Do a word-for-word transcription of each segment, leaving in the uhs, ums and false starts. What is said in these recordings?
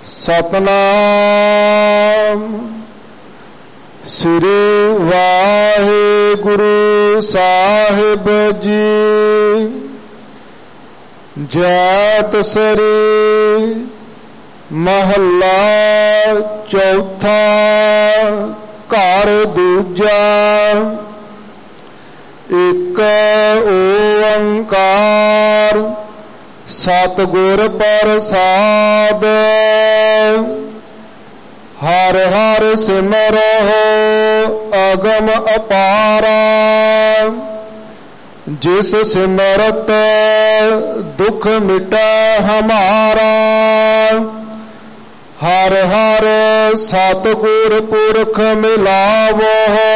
सतनाम श्री वाहिगुरु साहिब जी। जैत सरी महला चौथा घर दूजा। एक ओंकार सतगुर प्रसाद। हर हर सिमरो अगम अपारा। जिस सिमरत दुख मिटा हमारा। हर हर सतगुर पुरख मिलावो।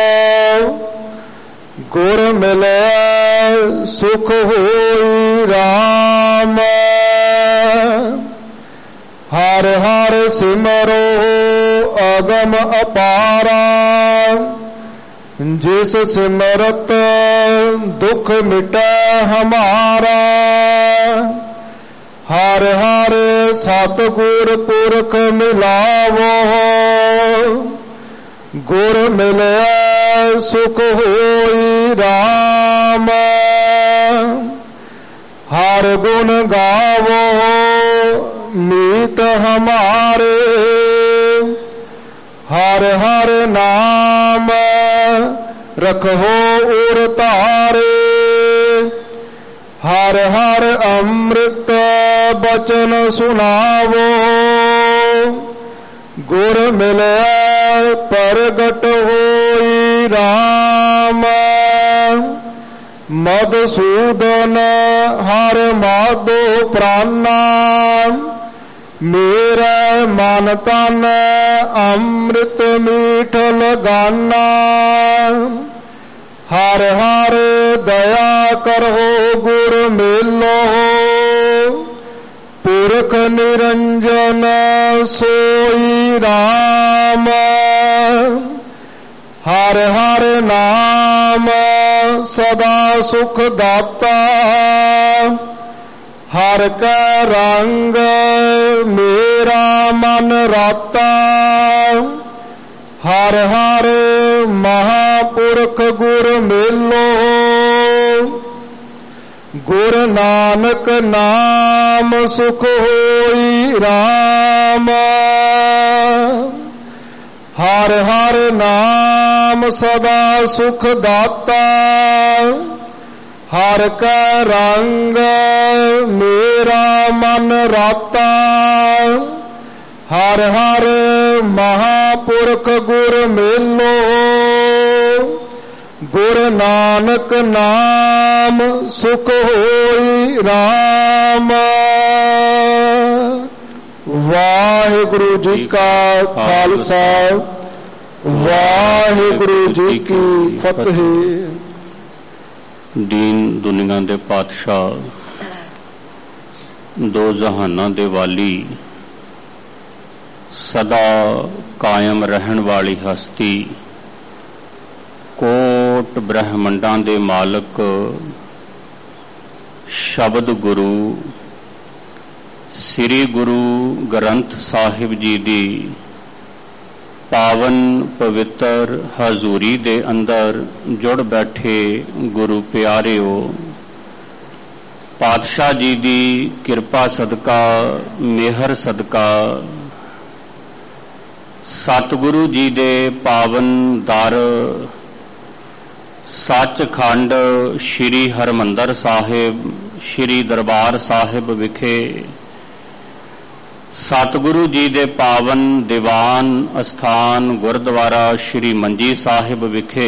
गुर मिले सुख होई राम। हर हर सिमरो अगम अपारा। जिस सिमरत दुख मिटा हमारा। हर हर सतगुर पुरख मिलावो। गुर मिले सुख होई राम। हर गुण गावो मीत हमारे। हर हर नाम रखो उर तारे। हर हर अमृत बचन सुनावो। गुर मिले प्रगट होई राम। मधुसूदन हर माधो प्राणा। मेरा मन तन अमृत मीठ लगाना। हर हर दया करो गुर मिलो। पुरख निरंजन सोई राम। हर हर नाम सदा सुख दाता। हर का रंग मेरा मन राता। हर हर महापुरख गुर मिलो। गुर नानक नाम सुख होई राम। हर हर नाम सदा सुख दाता। हर का रंग मेरा मन राता। हर हर महापुरख गुर मिलो। गुर नानक नाम सुख होई राम। वाहिगुरु जी का खालसा वाहिगुरु जी की फतेह। दीन दुनिया दे पातशाह, दो जहाना दे वाली, सदा कायम रहन वाली हस्ती, कोट ब्रह्मंडां दे मालक, शब्द गुरु श्री गुरु ग्रंथ साहिब जी दी पावन पवित्र हजूरी दे अंदर जुड़ बैठे गुरु प्यारेओ, पातशाह जी दी किरपा सदका मेहर सदका सतगुरु जी दे पावन दर सचखंड श्री हरमंदर साहिब श्री दरबार साहिब विखे सतगुरु जी दे पावन दीवान अस्थान गुरुद्वारा श्री मंजी साहिब विखे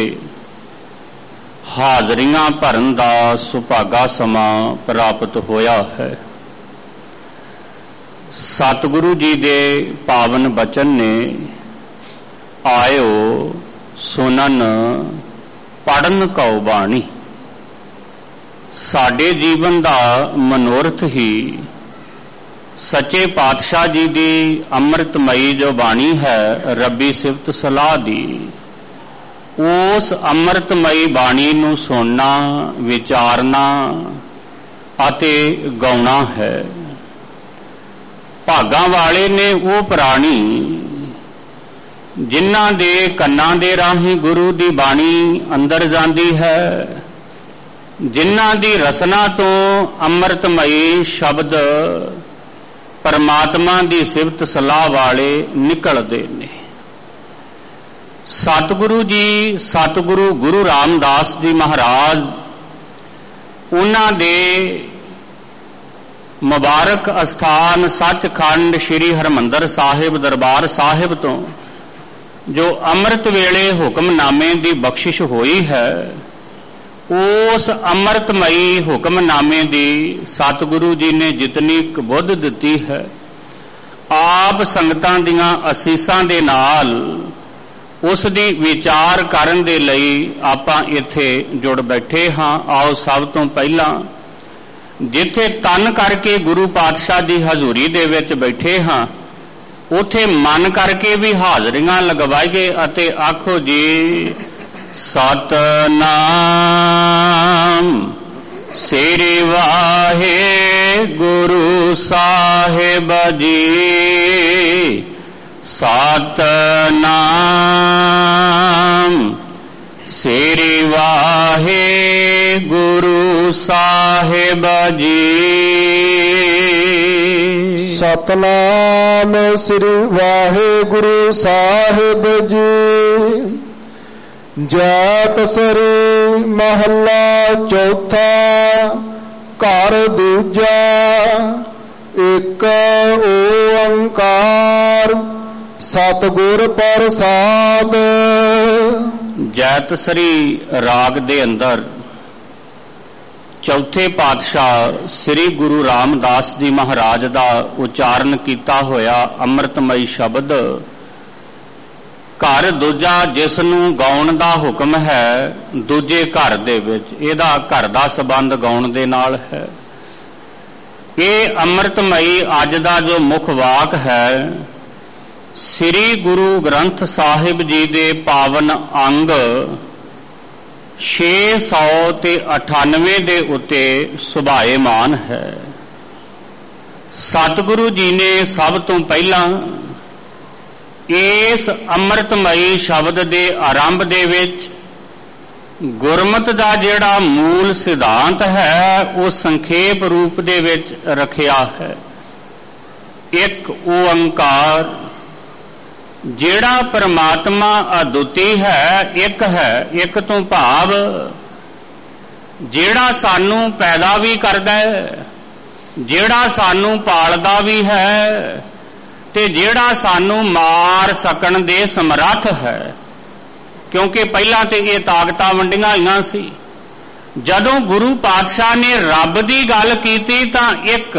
हाजरियां भरन दा सुभागा समा प्राप्त होया है। सतगुरु जी दे पावन बचन ने आयो सुनन पढ़न कौ बाणी। साडे जीवन दा मनोरथ ही सच्चे पातशाह जी दी अमृतमयी जो बाणी है रब्बी सिफत सलाह दी, उस अमृतमयी बाणी नूं सुनना विचारना अते गाउणा है। ਭਾਗਾਂ ਵਾਲੇ ਨੇ ਉਹ ਪ੍ਰਾਣੀ ਜਿਨ੍ਹਾਂ ਦੇ ਕੰਨਾਂ ਦੇ ਰਾਹੀਂ ਗੁਰੂ ਦੀ ਬਾਣੀ ਅੰਦਰ ਜਾਂਦੀ ਹੈ, ਜਿਨ੍ਹਾਂ ਦੀ ਰਸਨਾ ਤੋਂ ਅੰਮ੍ਰਿਤਮਈ ਸ਼ਬਦ ਪਰਮਾਤਮਾ ਦੀ ਸਿਫਤ ਸਲਾਹ ਵਾਲੇ ਨਿਕਲਦੇ ਨੇ। ਸਤਿਗੁਰੂ ਜੀ, ਸਤਿਗੁਰੂ ਗੁਰੂ ਰਾਮਦਾਸ ਜੀ ਮਹਾਰਾਜ, ਉਹਨਾਂ ਦੇ ਮੁਬਾਰਕ ਅਸਥਾਨ ਸੱਚਖੰਡ ਸ੍ਰੀ ਹਰਿਮੰਦਰ ਸਾਹਿਬ ਦਰਬਾਰ ਸਾਹਿਬ ਤੋਂ ਜੋ ਅੰਮ੍ਰਿਤ ਵੇਲੇ ਹੁਕਮਨਾਮੇ ਦੀ ਬਖਸ਼ਿਸ਼ ਹੋਈ ਹੈ, ਉਸ ਅੰਮ੍ਰਿਤਮਈ ਹੁਕਮਨਾਮੇ ਦੀ ਸਤਿਗੁਰੂ ਜੀ ਨੇ ਜਿਤਨੀ ਕਬੁੱਧ ਦਿੱਤੀ ਹੈ, ਆਪ ਸੰਗਤਾਂ ਦੀਆਂ ਅਸੀਸਾਂ ਦੇ ਨਾਲ ਉਸ ਦੀ ਵਿਚਾਰ ਕਰਨ ਦੇ ਲਈ ਆਪਾਂ ਇੱਥੇ ਜੁੜ ਬੈਠੇ ਹਾਂ। ਆਓ ਸਭ ਤੋਂ ਪਹਿਲਾਂ ਜਿੱਥੇ ਤਨ ਕਰਕੇ ਗੁਰੂ ਪਾਤਸ਼ਾਹ ਦੀ ਹਜ਼ੂਰੀ ਦੇ ਵਿੱਚ ਬੈਠੇ ਹਾਂ, ਉੱਥੇ ਮਨ ਕਰਕੇ ਵੀ ਹਾਜ਼ਰੀਆਂ ਲਗਵਾਈਏ ਅਤੇ ਆਖੋ ਜੀ ਸਤਨਾਮ ਸ੍ਰੀ ਵਾਹਿਗੁਰੂ ਸਾਹਿਬ ਜੀ। ਸਤਨਾਮ ਸ੍ਰੀ ਵਾਹਿਗੁਰੂ ਸਾਹਿਬ ਜੀ। ਸਤਨਾਮ ਸ੍ਰੀ ਵਾਹਿਗੁਰੂ ਸਾਹਿਬ ਜੀ। ਜਾਤ ਸਰੀ ਮਹੱਲਾ ਚੌਥਾ। ਘਰ ਦੂਜਾ। ਇੱਕ ਓੰਕਾਰ ਸਤਿਗੁਰ ਪ੍ਰਸਾਦ। ਜੈਤ ਸਰੀ ਰਾਗ ਦੇ ਅੰਦਰ ਚੌਥੇ ਪਾਤਸ਼ਾਹ ਸ੍ਰੀ ਗੁਰੂ ਰਾਮਦਾਸ ਜੀ ਮਹਾਰਾਜ ਦਾ ਉਚਾਰਨ ਕੀਤਾ ਹੋਇਆ ਅੰਮ੍ਰਿਤਮਈ ਸ਼ਬਦ ਘਰ ਦੂਜਾ, ਜਿਸ ਨੂੰ ਗਾਉਣ ਦਾ ਹੁਕਮ ਹੈ ਦੂਜੇ ਘਰ ਦੇ ਵਿੱਚ, ਇਹਦਾ ਘਰ ਦਾ ਸੰਬੰਧ ਗਾਉਣ ਦੇ ਨਾਲ ਹੈ। ਇਹ ਅੰਮ੍ਰਿਤਮਈ ਅੱਜ ਦਾ ਜੋ ਮੁੱਖ ਵਾਕ ਹੈ, ਸ੍ਰੀ ਗੁਰੂ ਗ੍ਰੰਥ ਸਾਹਿਬ ਜੀ ਦੇ ਪਾਵਨ ਅੰਗ ਛੇ ਸੌ ਤੇ ਅਠਾਨਵੇਂ ਦੇ ਉੱਤੇ ਸੁਭਾਏਮਾਨ ਹੈ। ਸਤਿਗੁਰੂ ਜੀ ਨੇ ਸਭ ਤੋਂ ਪਹਿਲਾਂ ਇਸ ਅੰਮ੍ਰਿਤਮਈ ਸ਼ਬਦ ਦੇ ਆਰੰਭ ਦੇ ਵਿੱਚ ਗੁਰਮਤਿ ਦਾ ਜਿਹੜਾ ਮੂਲ ਸਿਧਾਂਤ ਹੈ ਉਹ ਸੰਖੇਪ ਰੂਪ ਦੇ ਵਿੱਚ ਰੱਖਿਆ ਹੈ। ਇੱਕ ਓੰਕਾਰ, ਜਿਹੜਾ ਪਰਮਾਤਮਾ ਅਦੁੱਤੀ ਹੈ, ਇੱਕ ਹੈ। ਇੱਕ ਤੋਂ ਭਾਵ ਜਿਹੜਾ ਸਾਨੂੰ ਪੈਦਾ ਵੀ ਕਰਦਾ ਹੈ, ਜਿਹੜਾ ਸਾਨੂੰ ਪਾਲਦਾ ਵੀ ਹੈ ਤੇ ਜਿਹੜਾ ਸਾਨੂੰ ਮਾਰ ਸਕਣ ਦੇ ਸਮਰੱਥ ਹੈ। ਕਿਉਂਕਿ ਪਹਿਲਾਂ ਤੇ ਇਹ ਤਾਕਤਾਂ ਵੰਡੀਆਂ ਹੋਈਆਂ ਸੀ। ਜਦੋਂ ਗੁਰੂ ਪਾਤਸ਼ਾਹ ਨੇ ਰੱਬ ਦੀ ਗੱਲ ਕੀਤੀ ਤਾਂ ਇੱਕ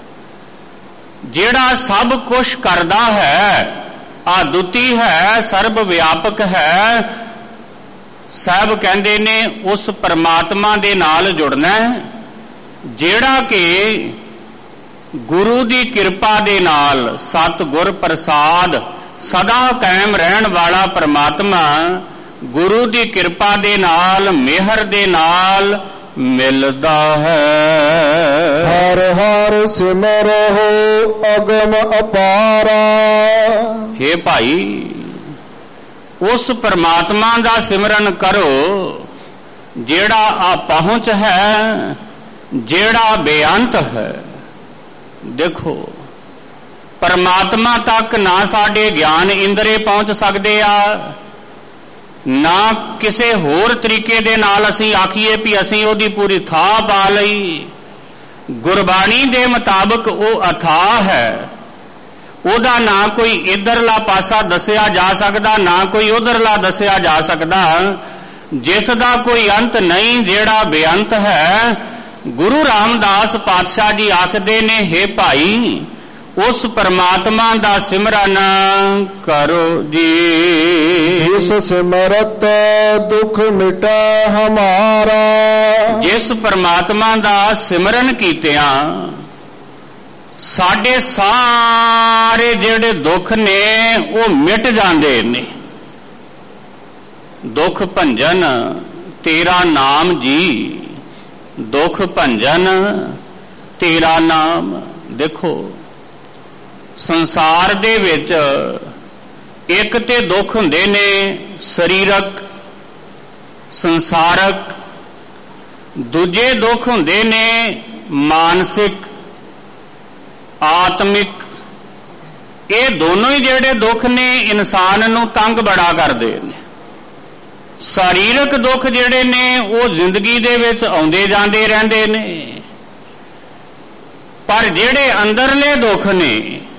ਜਿਹੜਾ ਸਭ ਕੁਝ ਕਰਦਾ ਹੈ, ਅਦੁੱਤੀ ਹੈ, ਸਰਬ ਵਿਆਪਕ ਹੈ, ਸਾਹਿਬ ਕਹਿੰਦੇ ਨੇ ਉਸ ਪਰਮਾਤਮਾ ਦੇ ਨਾਲ ਜੁੜਨਾ ਹੈ, ਜਿਹੜਾ ਕਿ ਗੁਰੂ ਦੀ ਕਿਰਪਾ ਦੇ ਨਾਲ ਸਤਿਗੁਰ ਪ੍ਰਸਾਦ ਸਦਾ ਕਾਇਮ ਰਹਿਣ ਵਾਲਾ ਪਰਮਾਤਮਾ ਗੁਰੂ ਦੀ ਕਿਰਪਾ ਦੇ ਨਾਲ, ਮਿਹਰ ਦੇ ਨਾਲ ਮਿਲਦਾ ਹੈ। ਹਰ ਹਰ ਸਿਮਰਹੁ ਅਗਮ ਅਪਾਰਾ। ਹੇ ਭਾਈ, ਉਸ ਪਰਮਾਤਮਾ ਦਾ ਸਿਮਰਨ ਕਰੋ ਜਿਹੜਾ ਆ ਪਹੁੰਚ ਹੈ, ਜਿਹੜਾ ਬੇਅੰਤ ਹੈ। ਦੇਖੋ, ਪਰਮਾਤਮਾ ਤੱਕ ਨਾ ਸਾਡੇ ਗਿਆਨ ਇੰਦਰੇ ਪਹੁੰਚ ਸਕਦੇ ਆ, ਨਾ ਕਿਸੇ ਹੋਰ ਤਰੀਕੇ ਦੇ ਨਾਲ ਅਸੀਂ ਆਖੀਏ ਵੀ ਅਸੀਂ ਉਹਦੀ ਪੂਰੀ ਥਾਹ ਪਾ ਲਈ। ਗੁਰਬਾਣੀ ਦੇ ਮੁਤਾਬਕ ਉਹ ਅਥਾਹ ਹੈ, ਉਹਦਾ ਨਾ ਕੋਈ ਇਧਰਲਾ ਪਾਸਾ ਦੱਸਿਆ ਜਾ ਸਕਦਾ, ਨਾ ਕੋਈ ਉਧਰਲਾ ਦੱਸਿਆ ਜਾ ਸਕਦਾ, ਜਿਸ ਦਾ ਕੋਈ ਅੰਤ ਨਹੀਂ, ਜਿਹੜਾ ਬੇਅੰਤ ਹੈ। ਗੁਰੂ ਰਾਮਦਾਸ ਪਾਤਸ਼ਾਹ ਜੀ ਆਖਦੇ ਨੇ, ਹੇ ਭਾਈ, ਉਸ ਪਰਮਾਤਮਾ ਦਾ ਸਿਮਰਨ ਕਰੋ ਜੀ। ਜਿਸ ਸਿਮਰਤ ਦੁੱਖ ਮਿਟੈ ਹਮਾਰਾ। ਜਿਸ ਪਰਮਾਤਮਾ ਦਾ ਸਿਮਰਨ ਕੀਤਿਆਂ ਸਾਡੇ ਸਾਰੇ ਜਿਹੜੇ ਦੁੱਖ ਨੇ ਉਹ ਮਿਟ ਜਾਂਦੇ ਨੇ। ਦੁੱਖ ਭੰਜਨ ਤੇਰਾ ਨਾਮ ਜੀ, ਦੁੱਖ ਭੰਜਨ ਤੇਰਾ ਨਾਮ। ਦੇਖੋ, ਸੰਸਾਰ ਦੇ ਵਿੱਚ ਇੱਕ ਤੇ ਦੁੱਖ ਹੁੰਦੇ ਨੇ ਸਰੀਰਕ ਸੰਸਾਰਕ, ਦੂਜੇ ਦੁੱਖ ਹੁੰਦੇ ਨੇ ਮਾਨਸਿਕ ਆਤਮਿਕ। ਇਹ ਦੋਨੋਂ ਹੀ ਜਿਹੜੇ ਦੁੱਖ ਨੇ ਇਨਸਾਨ ਨੂੰ ਤੰਗ ਬੜਾ ਕਰਦੇ ਨੇ। ਸਰੀਰਕ ਦੁੱਖ ਜਿਹੜੇ ਨੇ ਉਹ ਜ਼ਿੰਦਗੀ ਦੇ ਵਿੱਚ ਆਉਂਦੇ ਜਾਂਦੇ ਰਹਿੰਦੇ ਨੇ, ਪਰ ਜਿਹੜੇ ਅੰਦਰਲੇ ਦੁੱਖ ਨੇ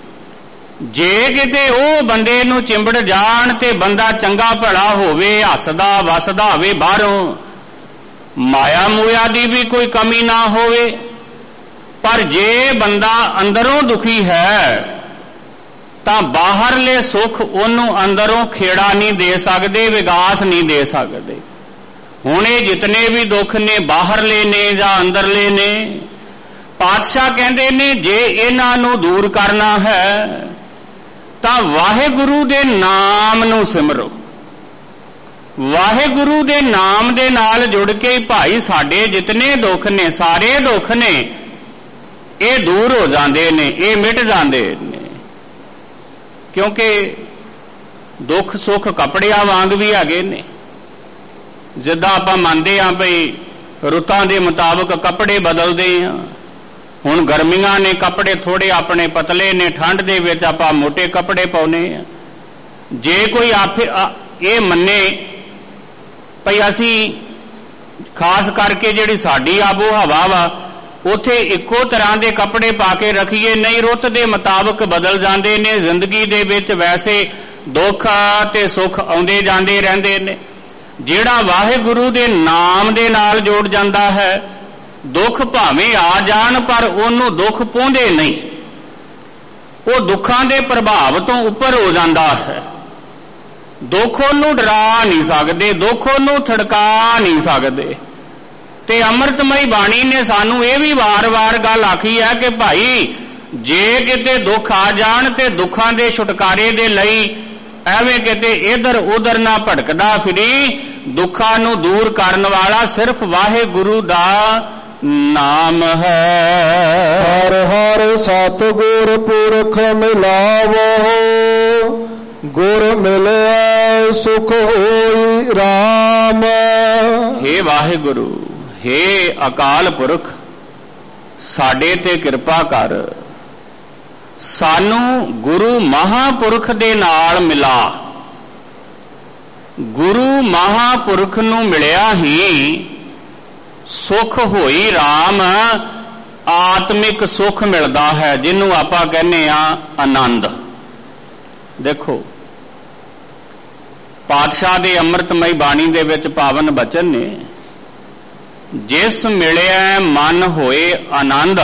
ਜੇ ਕਿਤੇ ਉਹ ਬੰਦੇ ਨੂੰ ਚਿੰਬੜ ਜਾਣ ਤੇ ਬੰਦਾ ਚੰਗਾ ਭਲਾ ਹੋਵੇ, ਹੱਸਦਾ ਵਸਦਾ ਹੋਵੇ, ਬਾਹਰੋਂ ਮਾਇਆ ਮੂਇਆ ਦੀ ਵੀ ਕੋਈ ਕਮੀ ਨਾ ਹੋਵੇ, ਪਰ ਜੇ ਬੰਦਾ ਅੰਦਰੋਂ ਦੁਖੀ ਹੈ ਤਾਂ ਬਾਹਰਲੇ ਸੁੱਖ ਉਹਨੂੰ ਅੰਦਰੋਂ ਖੇੜਾ ਨਹੀਂ ਦੇ ਸਕਦੇ, ਵਿਗਾਸ ਨਹੀਂ ਦੇ ਸਕਦੇ। ਹੁਣ ਇਹ ਜਿਤਨੇ ਵੀ ਦੁੱਖ ਨੇ ਬਾਹਰਲੇ ਨੇ ਜਾਂ ਅੰਦਰਲੇ ਨੇ, ਪਾਤਸ਼ਾਹ ਕਹਿੰਦੇ ਨੇ ਜੇ ਇਹਨਾਂ ਨੂੰ ਦੂਰ ਕਰਨਾ ਹੈ ਤਾਂ ਵਾਹਿਗੁਰੂ ਦੇ ਨਾਮ ਨੂੰ ਸਿਮਰੋ। ਵਾਹਿਗੁਰੂ ਦੇ ਨਾਮ ਦੇ ਨਾਲ ਜੁੜ ਕੇ ਭਾਈ ਸਾਡੇ ਜਿਤਨੇ ਦੁੱਖ ਨੇ, ਸਾਰੇ ਦੁੱਖ ਨੇ, ਇਹ ਦੂਰ ਹੋ ਜਾਂਦੇ ਨੇ, ਇਹ ਮਿਟ ਜਾਂਦੇ ਨੇ। ਕਿਉਂਕਿ ਦੁੱਖ ਸੁੱਖ ਕੱਪੜਿਆਂ ਵਾਂਗ ਵੀ ਹੈਗੇ ਨੇ। ਜਿੱਦਾਂ ਆਪਾਂ ਮੰਨਦੇ ਹਾਂ ਭਈ ਰੁੱਤਾਂ ਦੇ ਮੁਤਾਬਕ ਕੱਪੜੇ ਬਦਲਦੇ ਹਾਂ। ਹੁਣ ਗਰਮੀਆਂ ਨੇ ਕੱਪੜੇ ਥੋੜੇ ਆਪਣੇ ਪਤਲੇ ਨੇ, ਠੰਡ ਦੇ ਵਿੱਚ ਆਪਾਂ ਮੋਟੇ ਕੱਪੜੇ ਪਾਉਨੇ ਆ। ਜੇ ਕੋਈ ਆਪੇ ਇਹ ਮੰਨੇ ਭਈ ਅਸੀਂ ਖਾਸ ਕਰਕੇ ਜਿਹੜੀ ਸਾਡੀ ਆਬੋ ਹਵਾ ਵਾ ਉੱਥੇ ਇੱਕੋ ਤਰ੍ਹਾਂ ਦੇ ਕੱਪੜੇ ਪਾ ਕੇ ਰੱਖੀਏ, ਨਹੀਂ, ਰੁੱਤ ਦੇ ਮੁਤਾਬਕ ਬਦਲ ਜਾਂਦੇ ਨੇ। ਜ਼ਿੰਦਗੀ ਦੇ ਵਿੱਚ ਵੈਸੇ ਦੁੱਖ ਤੇ ਸੁੱਖ ਆਉਂਦੇ ਜਾਂਦੇ ਰਹਿੰਦੇ ਨੇ। ਜਿਹੜਾ ਵਾਹਿਗੁਰੂ ਦੇ ਨਾਮ ਦੇ ਨਾਲ ਜੋੜ ਜਾਂਦਾ ਹੈ, ਦੁੱਖ ਭਾਵੇਂ ਆ ਜਾਣ ਪਰ ਉਹਨੂੰ ਦੁੱਖ ਪਹੁੰਚਦੇ ਨਹੀਂ, ਉਹ ਦੁੱਖਾਂ ਦੇ ਪ੍ਰਭਾਵ ਤੋਂ ਉੱਪਰ ਹੋ ਜਾਂਦਾ ਹੈ। ਦੁੱਖ ਉਹਨੂੰ ਡਰਾ ਨਹੀਂ ਸਕਦੇ, ਦੁੱਖ ਉਹਨੂੰ ਥੜਕਾ ਨਹੀਂ ਸਕਦੇ। ਤੇ ਅੰਮ੍ਰਿਤਮਈ ਬਾਣੀ ਨੇ ਸਾਨੂੰ ਇਹ ਵੀ ਵਾਰ-ਵਾਰ ਗੱਲ ਆਖੀ ਹੈ ਕਿ ਭਾਈ ਜੇ ਕਿਤੇ ਦੁੱਖ ਆ ਜਾਣ ਤੇ ਦੁੱਖਾਂ ਦੇ ਛੁਟਕਾਰੇ ਦੇ ਲਈ ਐਵੇਂ ਕਿਤੇ ਇਧਰ ਉਧਰ ਨਾ ਭਟਕਦਾ ਫਿਰੀ। ਦੁੱਖਾਂ ਨੂੰ ਦੂਰ ਕਰਨ ਵਾਲਾ ਸਿਰਫ ਵਾਹਿਗੁਰੂ ਦਾ ਨਾਮ ਹੈ। ਹਰ ਹਰ ਸਤਿਗੁਰ ਪੁਰਖ ਮਿਲਾਵੋ, ਗੁਰ ਮਿਲਿਆ ਸੁਖ ਹੋਈ ਰਾਮ। ਹੇ ਵਾਹਿਗੁਰੂ, ਹੇ ਅਕਾਲ ਪੁਰਖ, ਸਾਡੇ ਤੇ ਕਿਰਪਾ ਕਰ, ਸਾਨੂੰ ਗੁਰੂ ਮਹਾਪੁਰਖ ਦੇ ਨਾਲ ਮਿਲਾ। ਗੁਰੂ ਮਹਾਪੁਰਖ ਨੂੰ ਮਿਲਿਆ ਹੀ ਸੁਖ ਹੋਈ ਰਾਮ, ਆਤਮਿਕ ਸੁਖ ਮਿਲਦਾ ਹੈ, ਜਿਹਨੂੰ ਆਪਾਂ ਕਹਿੰਦੇ ਆ ਆਨੰਦ। ਦੇਖੋ ਪਾਤਸ਼ਾਹ ਦੇ ਅੰਮ੍ਰਿਤਮਈ ਬਾਣੀ ਦੇ ਵਿੱਚ ਪਾਵਨ ਬਚਨ ਨੇ, ਜਿਸ ਮਿਲਿਆ ਮਨ ਹੋਏ ਆਨੰਦ,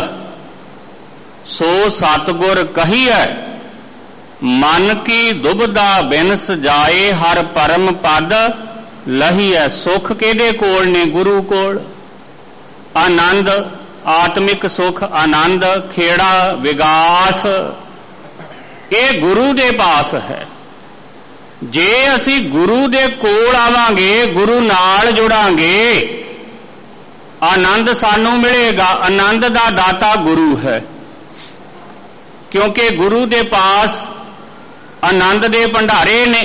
ਸੋ ਸਤਿਗੁਰ ਕਹੀਐ, ਮਨ ਕੀ ਦੁਬਦਾ ਬਿਨਸ ਜਾਏ, ਹਰ ਪਰਮ ਪਦ ਲਹੀਐ। ਸੁਖ ਕਿਹਦੇ ਕੋਲ ਨੇ? ਗੁਰੂ ਕੋਲ। ਆਨੰਦ, ਆਤਮਿਕ ਸੁਖ, ਆਨੰਦ, ਖੇੜਾ, ਵਿਗਾਸ, ਇਹ ਗੁਰੂ ਦੇ ਪਾਸ ਹੈ। ਜੇ ਅਸੀਂ ਗੁਰੂ ਦੇ ਕੋਲ ਆਵਾਂਗੇ, ਗੁਰੂ ਨਾਲ ਜੁੜਾਂਗੇ, ਆਨੰਦ ਸਾਨੂੰ ਮਿਲੇਗਾ। ਆਨੰਦ ਦਾ ਦਾਤਾ ਗੁਰੂ ਹੈ, ਕਿਉਂਕਿ ਗੁਰੂ ਦੇ ਪਾਸ ਆਨੰਦ ਦੇ ਭੰਡਾਰੇ ਨੇ।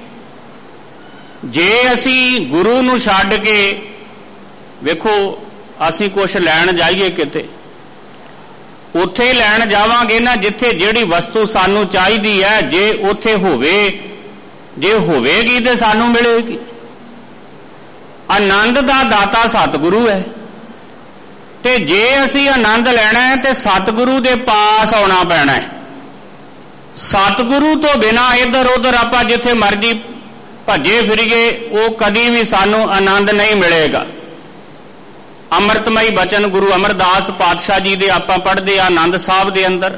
ਜੇ ਅਸੀਂ ਗੁਰੂ ਨੂੰ ਛੱਡ ਕੇ, ਵੇਖੋ ਅਸੀਂ ਕੁਝ ਲੈਣ ਜਾਈਏ ਕਿਤੇ, ਉੱਥੇ ਲੈਣ ਜਾਵਾਂਗੇ ਨਾ ਜਿੱਥੇ ਜਿਹੜੀ ਵਸਤੂ ਸਾਨੂੰ ਚਾਹੀਦੀ ਹੈ, ਜੇ ਉੱਥੇ ਹੋਵੇ, ਜੇ ਹੋਵੇਗੀ ਤੇ ਸਾਨੂੰ ਮਿਲੇਗੀ। ਆਨੰਦ ਦਾ ਦਾਤਾ ਸਤਿਗੁਰੂ ਹੈ, ਤੇ ਜੇ ਅਸੀਂ ਆਨੰਦ ਲੈਣਾ ਹੈ ਤੇ ਸਤਿਗੁਰੂ ਦੇ ਪਾਸ ਆਉਣਾ ਪੈਣਾ ਹੈ। ਸਤਿਗੁਰੂ ਤੋਂ ਬਿਨਾਂ ਇੱਧਰ ਉੱਧਰ ਆਪਾਂ ਜਿੱਥੇ ਮਰਜ਼ੀ ਭੱਜੇ ਫਿਰੀਏ, ਉਹ ਕਦੀ ਵੀ ਸਾਨੂੰ ਆਨੰਦ ਨਹੀਂ ਮਿਲੇਗਾ। ਅੰਮ੍ਰਿਤਮਈ ਬਚਨ ਗੁਰੂ ਅਮਰਦਾਸ ਪਾਤਸ਼ਾਹ ਜੀ ਦੇ ਆਪਾਂ ਪੜ੍ਹਦੇ ਆ ਆਨੰਦ ਸਾਹਿਬ ਦੇ ਅੰਦਰ,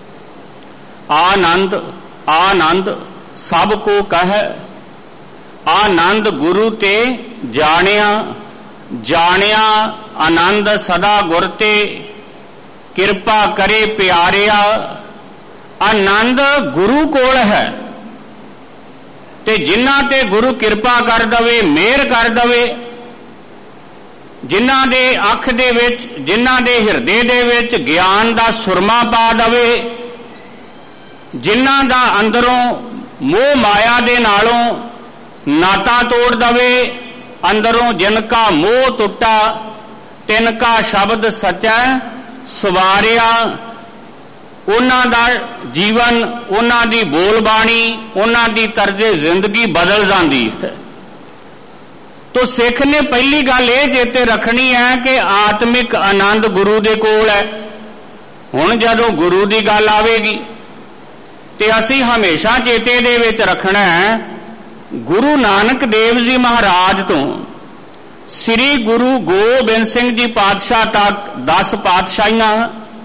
ਆਨੰਦ ਆਨੰਦ ਸਭ ਕੋ ਕਹੈ, ਆਨੰਦ ਗੁਰੂ ਤੇ ਜਾਣਿਆ, ਜਾਣਿਆ ਆਨੰਦ ਸਦਾ ਗੁਰ ਤੇ, ਕਿਰਪਾ ਕਰੇ ਪਿਆਰਿਆ। ਆਨੰਦ ਗੁਰੂ ਕੋਲ ਹੈ, ਤੇ ਜਿਨ੍ਹਾਂ ਤੇ ਗੁਰੂ ਕਿਰਪਾ ਕਰ ਦਵੇ, ਮਿਹਰ ਕਰ ਦਵੇ, ਜਿਨ੍ਹਾਂ ਦੇ ਅੱਖ ਦੇ ਵਿੱਚ, ਜਿਨ੍ਹਾਂ ਦੇ ਹਿਰਦੇ ਦੇ ਵਿੱਚ ਗਿਆਨ ਦਾ ਸੁਰਮਾ ਪਾ ਦਵੇ, ਜਿਨ੍ਹਾਂ ਦਾ ਅੰਦਰੋਂ ਮੋਹ ਮਾਇਆ ਦੇ ਨਾਲੋਂ ਨਾਤਾ ਤੋੜ ਦਵੇ। ਅੰਦਰੋਂ ਜਿਨ ਕਾ ਮੋਹ ਟੁੱਟਾ ਤਿਨ ਕਾ ਸ਼ਬਦ ਸਚੈ ਸਵਾਰਿਆ। ਉਹਨਾਂ ਦਾ ਜੀਵਨ, ਉਹਨਾਂ ਦੀ ਬੋਲ ਬਾਣੀ, ਉਹਨਾਂ ਦੀ ਤਰਜ਼ੇ ਜ਼ਿੰਦਗੀ ਬਦਲ ਜਾਂਦੀ ਹੈ। ਤੋ ਸਿੱਖ ਨੇ ਪਹਿਲੀ ਗੱਲ ਇਹ ਚੇਤੇ ਰੱਖਣੀ ਹੈ ਕਿ ਆਤਮਿਕ ਆਨੰਦ ਗੁਰੂ ਦੇ ਕੋਲ ਹੈ। ਹੁਣ ਜਦੋਂ ਗੁਰੂ ਦੀ ਗੱਲ ਆਵੇਗੀ ਤੇ ਅਸੀਂ ਹਮੇਸ਼ਾ ਚੇਤੇ ਦੇ ਵਿੱਚ ਰੱਖਣਾ ਹੈ, ਗੁਰੂ ਨਾਨਕ ਦੇਵ ਜੀ ਮਹਾਰਾਜ ਤੋਂ ਸ੍ਰੀ ਗੁਰੂ ਗੋਬਿੰਦ ਸਿੰਘ ਜੀ ਪਾਤਸ਼ਾਹ ਤੱਕ ਦਸ ਪਾਤਸ਼ਾਹੀਆਂ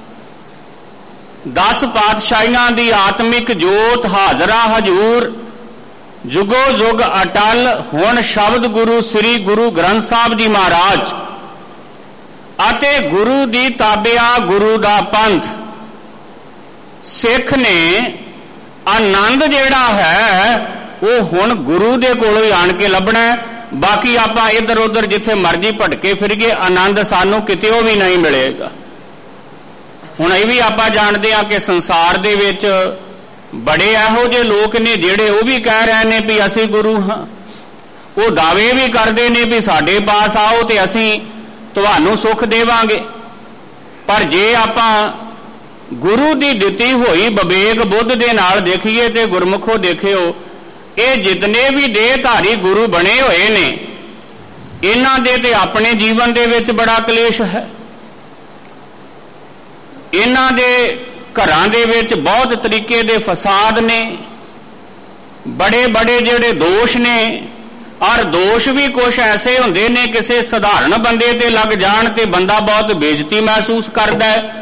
ਦਸ ਪਾਤਸ਼ਾਹੀਆਂ ਦੀ ਆਤਮਿਕ ਜੋਤ ਹਾਜ਼ਰਾ ਹਜੂਰ ਜੁਗੋ ਜੁਗ ਅਟਲ। ਹੁਣ ਸ਼ਬਦ ਗੁਰੂ ਸ੍ਰੀ ਗੁਰੂ ਗ੍ਰੰਥ ਸਾਹਿਬ ਜੀ ਮਹਾਰਾਜ ਅਤੇ ਗੁਰੂ ਦੀ ਤਾਬਿਆ ਗੁਰੂ ਦਾ ਪੰਥ। ਸਿੱਖ ਨੇ ਆਨੰਦ ਜਿਹੜਾ ਹੈ ਉਹ ਹੁਣ ਗੁਰੂ ਦੇ ਕੋਲੋਂ ਹੀ ਆਣ ਕੇ ਲੱਭਣਾ। ਬਾਕੀ ਆਪਾਂ ਇੱਧਰ ਉੱਧਰ ਜਿੱਥੇ ਮਰਜ਼ੀ ਭਟਕੇ ਫਿਰੀਏ, ਆਨੰਦ ਸਾਨੂੰ ਕਿਤੇ ਵੀ ਨਹੀਂ ਮਿਲੇਗਾ। ਹੁਣ ਇਹ ਵੀ ਆਪਾਂ ਜਾਣਦੇ ਹਾਂ ਕਿ ਸੰਸਾਰ ਦੇ ਵਿੱਚ ਬੜੇ ਇਹੋ ਜਿਹੇ ਲੋਕ ਨੇ ਜਿਹੜੇ ਉਹ ਵੀ ਕਹਿ ਰਹੇ ਨੇ ਵੀ ਅਸੀਂ ਗੁਰੂ ਹਾਂ। ਉਹ ਦਾਅਵੇ ਵੀ ਕਰਦੇ ਨੇ ਵੀ ਸਾਡੇ ਪਾਸ ਆਓ ਤੇ ਅਸੀਂ ਤੁਹਾਨੂੰ ਸੁੱਖ ਦੇਵਾਂਗੇ। ਪਰ ਜੇ ਆਪਾਂ ਗੁਰੂ ਦੀ ਦਿੱਤੀ ਹੋਈ ਵਿਵੇਕ ਬੁੱਧ ਦੇ ਨਾਲ ਦੇਖੀਏ ਤੇ ਗੁਰਮੁਖੋ ਦੇਖਿਓ, ਇਹ ਜਿਤਨੇ ਵੀ ਦੇਹਧਾਰੀ ਗੁਰੂ ਬਣੇ ਹੋਏ ਨੇ ਇਹਨਾਂ ਦੇ ਤੇ ਆਪਣੇ ਜੀਵਨ ਦੇ ਵਿੱਚ ਬੜਾ ਕਲੇਸ਼ ਹੈ। ਇਹਨਾਂ ਦੇ ਘਰਾਂ ਦੇ ਵਿੱਚ ਬਹੁਤ ਤਰੀਕੇ ਦੇ ਫਸਾਦ ਨੇ, ਬੜੇ ਬੜੇ ਜਿਹੜੇ ਦੋਸ਼ ਨੇ। ਔਰ ਦੋਸ਼ ਵੀ ਕੁਝ ਐਸੇ ਹੁੰਦੇ ਨੇ ਕਿਸੇ ਸਧਾਰਨ ਬੰਦੇ ਤੇ ਲੱਗ ਜਾਣ ਤੇ ਬੰਦਾ ਬਹੁਤ ਬੇਇੱਜ਼ਤੀ ਮਹਿਸੂਸ ਕਰਦਾ ਹੈ।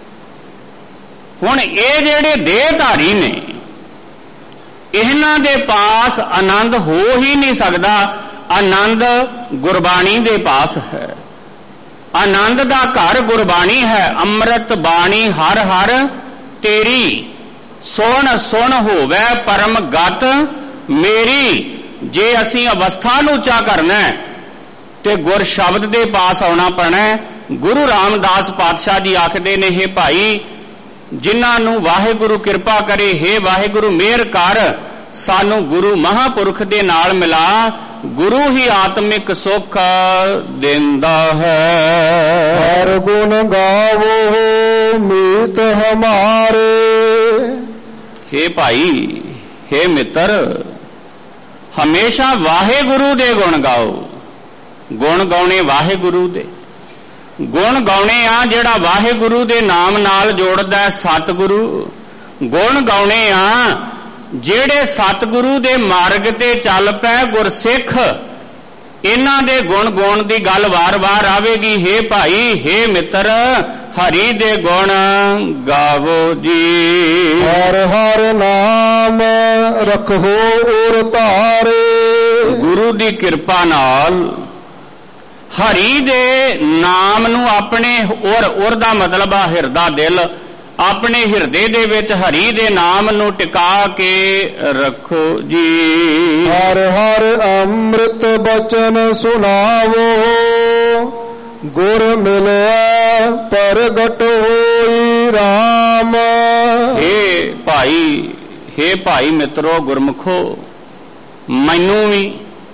ਹੁਣ ਇਹ ਜਿਹੜੇ ਦੇਹਧਾਰੀ ਨੇ ਇਹਨਾਂ ਦੇ ਪਾਸ ਆਨੰਦ ਹੋ ਹੀ ਨਹੀਂ ਸਕਦਾ। ਆਨੰਦ ਗੁਰਬਾਣੀ ਦੇ ਪਾਸ ਹੈ। ਆਨੰਦ ਦਾ ਘਰ ਗੁਰਬਾਣੀ ਹੈ। ਅੰਮ੍ਰਿਤ ਬਾਣੀ ਹਰ ਹਰ ਤੇਰੀ, ਸੁਣ ਸੁਣ ਹੋਵੇ ਪਰਮ ਗਤ ਮੇਰੀ। ਜੇ ਅਸੀਂ ਅਵਸਥਾ ਨੂੰ ਉੱਚਾ ਕਰਨਾ ਤੇ ਗੁਰ ਸ਼ਬਦ ਦੇ ਪਾਸ ਆਉਣਾ ਪੈਣਾ। ਗੁਰੂ ਰਾਮਦਾਸ ਪਾਤਸ਼ਾਹ ਜੀ ਆਖਦੇ ਨੇ, ਹੇ ਭਾਈ ਜਿਨ੍ਹਾਂ ਨੂੰ ਵਾਹਿਗੁਰੂ ਕਿਰਪਾ ਕਰੇ, ਹੇ ਵਾਹਿਗੁਰੂ ਮਿਹਰ ਕਰ ਸਾਨੂੰ ਗੁਰੂ ਮਹਾਂਪੁਰਖ ਦੇ ਨਾਲ ਮਿਲਾ। ਗੁਰੂ ਹੀ ਆਤਮਿਕ ਸੁਖ ਦਿੰਦਾ ਹੈ। ਹਰ ਗੁਣ ਗਾਵੋ ਮੀਤ ਹਮਾਰੇ। ਹੇ ਭਾਈ, ਹੇ ਮਿੱਤਰ, ਹਮੇਸ਼ਾ ਵਾਹਿਗੁਰੂ ਦੇ ਗੁਣ ਗਾਓ। ਗੁਣ ਗਾਉਣੇ ਵਾਹਿਗੁਰੂ ਦੇ ਗੁਣ ਗਾਉਣੇ ਆ ਜਿਹੜਾ ਵਾਹਿਗੁਰੂ ਦੇ ਨਾਮ ਨਾਲ ਜੋੜਦਾ ਸਤਿਗੁਰੂ। ਗੁਣ ਗਾਉਣੇ ਆ ਜਿਹੜੇ ਸਤਿਗੁਰੂ ਦੇ ਮਾਰਗ ਤੇ ਚੱਲ ਪਏ ਗੁਰਸਿੱਖ। ਇਹਨਾਂ ਦੇ ਗੁਣ ਗਾਉਣ ਦੀ ਗੱਲ ਵਾਰ-ਵਾਰ ਆਵੇਗੀ। ਹੇ ਭਾਈ, ਹੇ ਮਿੱਤਰ, ਹਰੀ ਦੇ ਗੁਣ ਗਾਵੋ ਜੀ। ਹਰ ਹਰ ਨਾਮ ਰਖੋ ਉਰ ਧਾਰੇ। ਗੁਰੂ ਦੀ ਕਿਰਪਾ ਨਾਲ ਹਰੀ ਦੇ ਨਾਮ ਨੂੰ ਆਪਣੇ ਉਰ ਉਰ ਦਾ ਮਤਲਬ ਆ ਹਿਰਦਾ ਦਿਲ, ਆਪਣੇ ਹਿਰਦੇ ਦੇ ਵਿੱਚ ਹਰੀ ਦੇ ਨਾਮ ਨੂੰ ਟਿਕਾ ਕੇ ਰੱਖੋ ਜੀ। ਹਰ ਹਰ ਅੰਮ੍ਰਿਤ ਬਚਨ ਸੁਣਾਵੋ। ਗੁਰ ਮਿਲਿਆ ਪ੍ਰਗਟ ਹੋਈ ਰਾਮ। ਹੇ ਭਾਈ, ਹੇ ਭਾਈ ਮਿੱਤਰੋ, ਗੁਰਮੁਖੋ, ਮੈਨੂੰ ਵੀ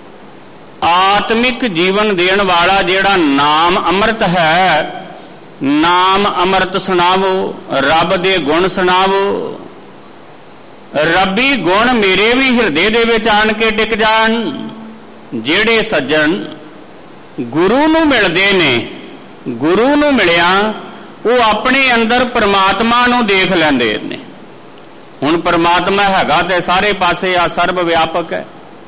ਆਤਮਿਕ ਜੀਵਨ ਦੇਣ ਵਾਲਾ ਜਿਹੜਾ ਨਾਮ ਅੰਮ੍ਰਿਤ ਹੈ, ਨਾਮ ਅੰਮ੍ਰਿਤ ਸੁਣਾਵੋ। ਰੱਬ ਦੇ ਗੁਣ ਸੁਣਾਵੋ। ਰੱਬੀ ਗੁਣ ਮੇਰੇ ਵੀ ਹਿਰਦੇ ਦੇ ਵਿੱਚ ਆਣ ਕੇ ਟਿਕ ਜਾਣ। ਜਿਹੜੇ ਸੱਜਣ ਗੁਰੂ ਨੂੰ ਮਿਲਦੇ ਨੇ, ਗੁਰੂ ਨੂੰ ਮਿਲਿਆ ਉਹ ਆਪਣੇ ਅੰਦਰ ਪਰਮਾਤਮਾ ਨੂੰ ਦੇਖ ਲੈਂਦੇ ਨੇ। ਹੁਣ ਪਰਮਾਤਮਾ ਹੈਗਾ ਤੇ ਸਾਰੇ ਪਾਸੇ ਆ, ਸਰਬ ਵਿਆਪਕ ਹੈ,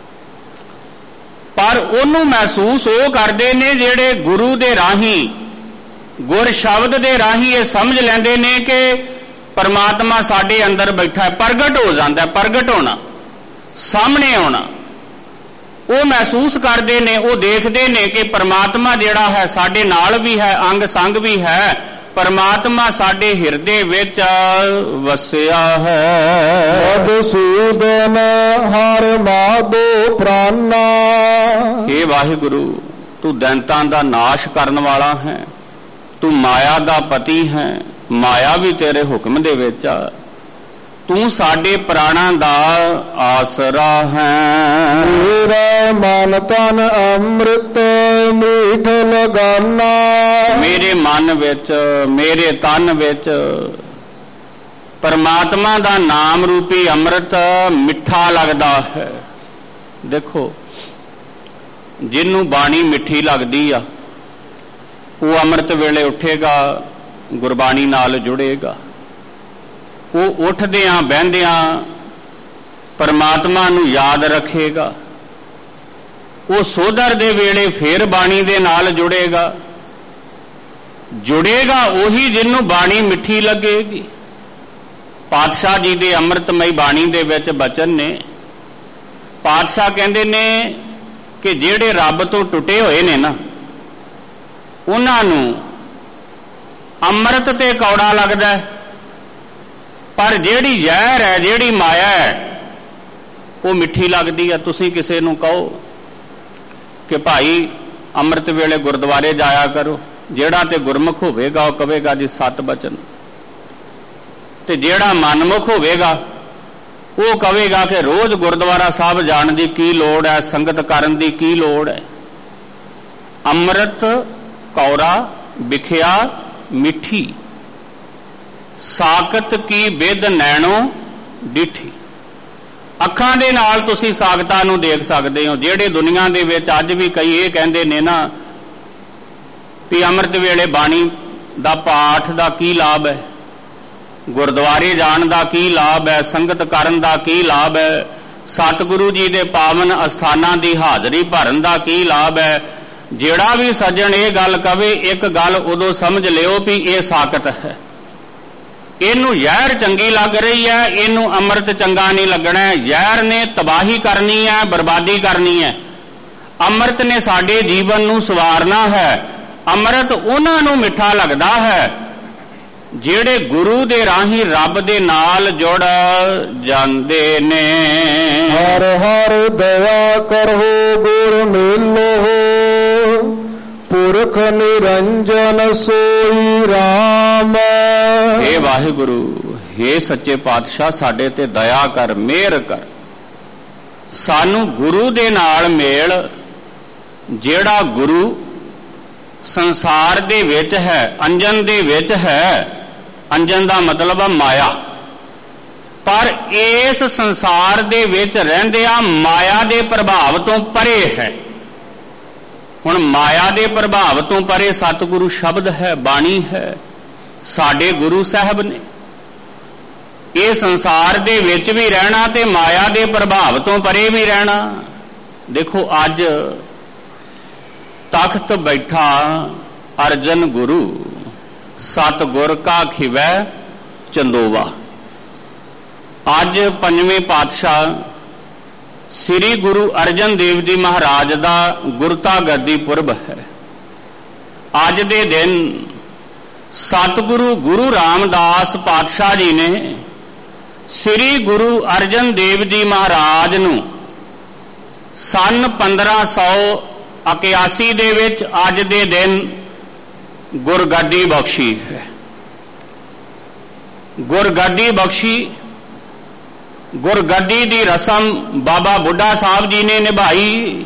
ਪਰ ਉਹਨੂੰ ਮਹਿਸੂਸ ਉਹ ਕਰਦੇ ਨੇ ਜਿਹੜੇ ਗੁਰੂ ਦੇ ਰਾਹੀਂ, ਗੁਰ ਸ਼ਬਦ ਦੇ ਰਾਹੀਂ ਇਹ ਸਮਝ ਲੈਂਦੇ ਨੇ ਕਿ ਪਰਮਾਤਮਾ ਸਾਡੇ ਅੰਦਰ ਬੈਠਾ ਹੈ। ਪ੍ਰਗਟ ਹੋ ਜਾਂਦਾ, ਪ੍ਰਗਟ ਹੋਣਾ, ਸਾਹਮਣੇ ਆਉਣਾ। ਉਹ ਮਹਿਸੂਸ ਕਰਦੇ ਨੇ, ਉਹ ਦੇਖਦੇ ਨੇ ਕਿ ਪਰਮਾਤਮਾ ਜਿਹੜਾ ਹੈ ਸਾਡੇ ਨਾਲ ਵੀ ਹੈ, ਅੰਗ ਸੰਗ ਵੀ ਹੈ। ਪਰਮਾਤਮਾ ਸਾਡੇ ਹਿਰਦੇ ਵਿੱਚ ਵਸਿਆ ਹੈ। ਮਧੂਸੂਦਨ ਹਰ ਮਾਧੋ ਪ੍ਰਾਨਾ। ਹੇ ਵਾਹਿਗੁਰੂ, ਤੂੰ ਦੈਂਤਾਂ ਦਾ ਨਾਸ਼ ਕਰਨ ਵਾਲਾ ਹੈ, ਤੂੰ ਮਾਇਆ ਦਾ ਪਤੀ ਹੈ। ਮਾਇਆ ਵੀ ਤੇਰੇ ਹੁਕਮ ਦੇ ਵਿੱਚ ਆ। ਤੂੰ ਸਾਡੇ ਪ੍ਰਾਣਾਂ ਦਾ ਆਸਰਾ ਹੈ। ਮੇਰਾ ਮਨ ਤਨ ਅੰਮ੍ਰਿਤ ਮੀਠ ਲਗਾਨਾ, ਮੇਰੇ ਮਨ ਵਿੱਚ ਮੇਰੇ ਤਨ ਵਿੱਚ ਪਰਮਾਤਮਾ ਦਾ ਨਾਮ ਰੂਪੀ ਅੰਮ੍ਰਿਤ ਮਿੱਠਾ ਲੱਗਦਾ ਹੈ। ਦੇਖੋ, ਜਿਹਨੂੰ ਬਾਣੀ ਮਿੱਠੀ ਲੱਗਦੀ ਆ ਉਹ ਅੰਮ੍ਰਿਤ ਵੇਲੇ ਉੱਠੇਗਾ, ਗੁਰਬਾਣੀ ਨਾਲ ਜੁੜੇਗਾ। ਉਹ ਉੱਠਦਿਆਂ ਬਹਿੰਦਿਆਂ ਪਰਮਾਤਮਾ ਨੂੰ ਯਾਦ ਰੱਖੇਗਾ। ਉਹ ਸੋਧਰ ਦੇ ਵੇਲੇ ਫੇਰ ਬਾਣੀ ਦੇ ਨਾਲ ਜੁੜੇਗਾ। ਜੁੜੇਗਾ ਉਹੀ ਜਿਹਨੂੰ ਬਾਣੀ ਮਿੱਠੀ ਲੱਗੇਗੀ। ਪਾਤਸ਼ਾਹ ਜੀ ਦੇ ਅੰਮ੍ਰਿਤਮਈ ਬਾਣੀ ਦੇ ਵਿੱਚ ਬਚਨ ਨੇ। ਪਾਤਸ਼ਾਹ ਕਹਿੰਦੇ ਨੇ ਕਿ ਜਿਹੜੇ ਰੱਬ ਤੋਂ ਟੁੱਟੇ ਹੋਏ ਨੇ ਨਾ, ਉਹਨਾਂ ਨੂੰ ਅੰਮ੍ਰਿਤ ਤੇ ਕੌੜਾ ਲੱਗਦਾ ਹੈ, ਪਰ ਜਿਹੜੀ ਜ਼ਹਿਰ ਹੈ, ਜਿਹੜੀ ਮਾਇਆ ਹੈ, ਉਹ ਮਿੱਠੀ ਲੱਗਦੀ ਹੈ। ਤੁਸੀਂ ਕਿਸੇ ਨੂੰ ਕਹੋ ਕਿ ਭਾਈ ਅੰਮ੍ਰਿਤ ਵੇਲੇ ਗੁਰਦੁਆਰੇ ਜਾਇਆ ਕਰੋ, ਜਿਹੜਾ ਤੇ ਗੁਰਮੁਖ ਹੋਵੇਗਾ ਉਹ ਕਹੇਗਾ ਜੀ ਸਤ ਬਚਨ, ਤੇ ਜਿਹੜਾ ਮਨਮੁਖ ਹੋਵੇਗਾ ਉਹ ਕਹੇਗਾ ਕਿ ਰੋਜ਼ ਗੁਰਦੁਆਰਾ ਸਾਹਿਬ ਜਾਣ ਦੀ ਕੀ ਲੋੜ ਹੈ, ਸੰਗਤ ਕਰਨ ਦੀ ਕੀ ਲੋੜ ਹੈ। ਅੰਮ੍ਰਿਤ ਕੌੜਾ ਵਿਖਿਆ ਮਿੱਠੀ, ਸਾਕਤ ਕੀ ਬਿਦ ਨੈਣੋ ਡਿਠੀ। ਅੱਖਾਂ ਦੇ ਨਾਲ ਤੁਸੀਂ ਸਾਕਤਾਂ ਨੂੰ ਦੇਖ ਸਕਦੇ ਹੋ। ਜਿਹੜੇ ਦੁਨੀਆ ਦੇ ਵਿੱਚ ਅੱਜ ਵੀ ਕਈ ਇਹ ਕਹਿੰਦੇ ਨੇ ਨਾ ਵੀ ਅੰਮ੍ਰਿਤ ਵੇਲੇ ਬਾਣੀ ਦਾ ਪਾਠ ਦਾ ਕੀ ਲਾਭ ਹੈ, ਗੁਰਦੁਆਰੇ ਜਾਣ ਦਾ ਕੀ ਲਾਭ ਹੈ, ਸੰਗਤ ਕਰਨ ਦਾ ਕੀ ਲਾਭ ਹੈ, ਸਤਿਗੁਰੂ ਜੀ ਦੇ ਪਾਵਨ ਅਸਥਾਨਾਂ ਦੀ ਹਾਜ਼ਰੀ ਭਰਨ ਦਾ ਕੀ ਲਾਭ ਹੈ। ਜਿਹੜਾ ਵੀ ਸੱਜਣ ਇਹ ਗੱਲ ਕਵੇ, ਇੱਕ ਗੱਲ ਉਦੋਂ ਸਮਝ ਲਿਓ ਵੀ ਇਹ ਸਾਕਤ ਹੈ। ਇਹਨੂੰ ਜ਼ਹਿਰ ਚੰਗੀ ਲੱਗ ਰਹੀ ਹੈ, ਇਹਨੂੰ ਅੰਮ੍ਰਿਤ ਚੰਗਾ ਨਹੀਂ ਲੱਗਣਾ। ਜ਼ਹਿਰ ਨੇ ਤਬਾਹੀ ਕਰਨੀ ਹੈ, ਬਰਬਾਦੀ ਕਰਨੀ ਹੈ। ਅੰਮ੍ਰਿਤ ਨੇ ਸਾਡੇ ਜੀਵਨ ਨੂੰ ਸਵਾਰਨਾ ਹੈ। ਅੰਮ੍ਰਿਤ ਉਹਨਾਂ ਨੂੰ ਮਿੱਠਾ ਲੱਗਦਾ ਹੈ ਜਿਹੜੇ ਗੁਰੂ ਦੇ ਰਾਹੀਂ ਰੱਬ ਦੇ ਨਾਲ ਜੁੜ ਜਾਂਦੇ ਨੇ। ਹਰ ਹਰ ਦਇਆ ਕਰੋ ਗੁਰ ਮੇਲੋ, ਪੁਰਖ ਨਿਰੰਜਨ ਸੋਈ ਰਾਮ। हे ਵਾਹਿਗੁਰੂ, हे ਸੱਚੇ ਪਾਤਸ਼ਾਹ, ਸਾਡੇ ਤੇ ਦਇਆ ਕਰ, ਮਿਹਰ ਕਰ। ਸਾਨੂੰ ਗੁਰੂ ਦੇ ਨਾਲ ਮੇਲ, ਜਿਹੜਾ ਗੁਰੂ ਸੰਸਾਰ ਦੇ ਵਿੱਚ ਹੈ, ਅੰਜਨ ਦੇ ਵਿੱਚ ਹੈ। ਅੰਜਨ ਦਾ ਮਤਲਬ ਹੈ ਮਾਇਆ, ਪਰ ਇਸ ਸੰਸਾਰ ਦੇ ਵਿੱਚ ਰਹਿੰਦਿਆਂ ਮਾਇਆ ਦੇ ਪ੍ਰਭਾਵ ਤੋਂ ਪਰੇ ਹੈ। ਹੁਣ ਮਾਇਆ ਦੇ ਪ੍ਰਭਾਵ ਤੋਂ ਪਰੇ ਸਤਿਗੁਰੂ ਸ਼ਬਦ ਹੈ, ਬਾਣੀ ਹੈ, ਸਾਡੇ ਗੁਰੂ ਸਾਹਿਬ ਨੇ। ਇਹ ਸੰਸਾਰ ਦੇ ਵਿੱਚ ਵੀ ਰਹਿਣਾ ਤੇ ਮਾਇਆ ਦੇ ਪ੍ਰਭਾਵ ਤੋਂ ਪਰੇ ਵੀ ਰਹਿਣਾ। ਦੇਖੋ, ਅੱਜ ਤਖਤ ਬੈਠਾ ਅਰਜਨ ਗੁਰੂ, ਸਤਿਗੁਰ ਕਾ ਖਿਵੈ ਚੰਦੋਵਾ। ਅੱਜ ਪੰਜਵੇਂ ਪਾਤਸ਼ਾਹ ਸ੍ਰੀ ਗੁਰੂ ਅਰਜਨ ਦੇਵ ਜੀ ਮਹਾਰਾਜ ਦਾ ਗੁਰਤਾ ਗੱਦੀ ਪੁਰਬ ਹੈ। ਅੱਜ ਦੇ ਦਿਨ ਸਤਿਗੁਰੂ ਗੁਰੂ ਰਾਮਦਾਸ ਪਾਤਸ਼ਾਹ ਜੀ ਨੇ ਸ੍ਰੀ ਗੁਰੂ ਅਰਜਨ ਦੇਵ ਜੀ ਮਹਾਰਾਜ ਨੂੰ ਸੰਨ ਪੰਦਰਾਂ ਸੌ ਇਕਿਆਸੀ ਦੇ ਵਿੱਚ ਅੱਜ ਦੇ ਦਿਨ ਗੁਰਗੱਦੀ ਬਖਸ਼ੀ ਹੈ। ਗੁਰਗੱਦੀ ਬਖਸ਼ੀ, ਗੁਰਗੱਦੀ ਦੀ ਰਸਮ ਬਾਬਾ ਬੁੱਢਾ ਸਾਹਿਬ ਜੀ ਨੇ ਨਿਭਾਈ।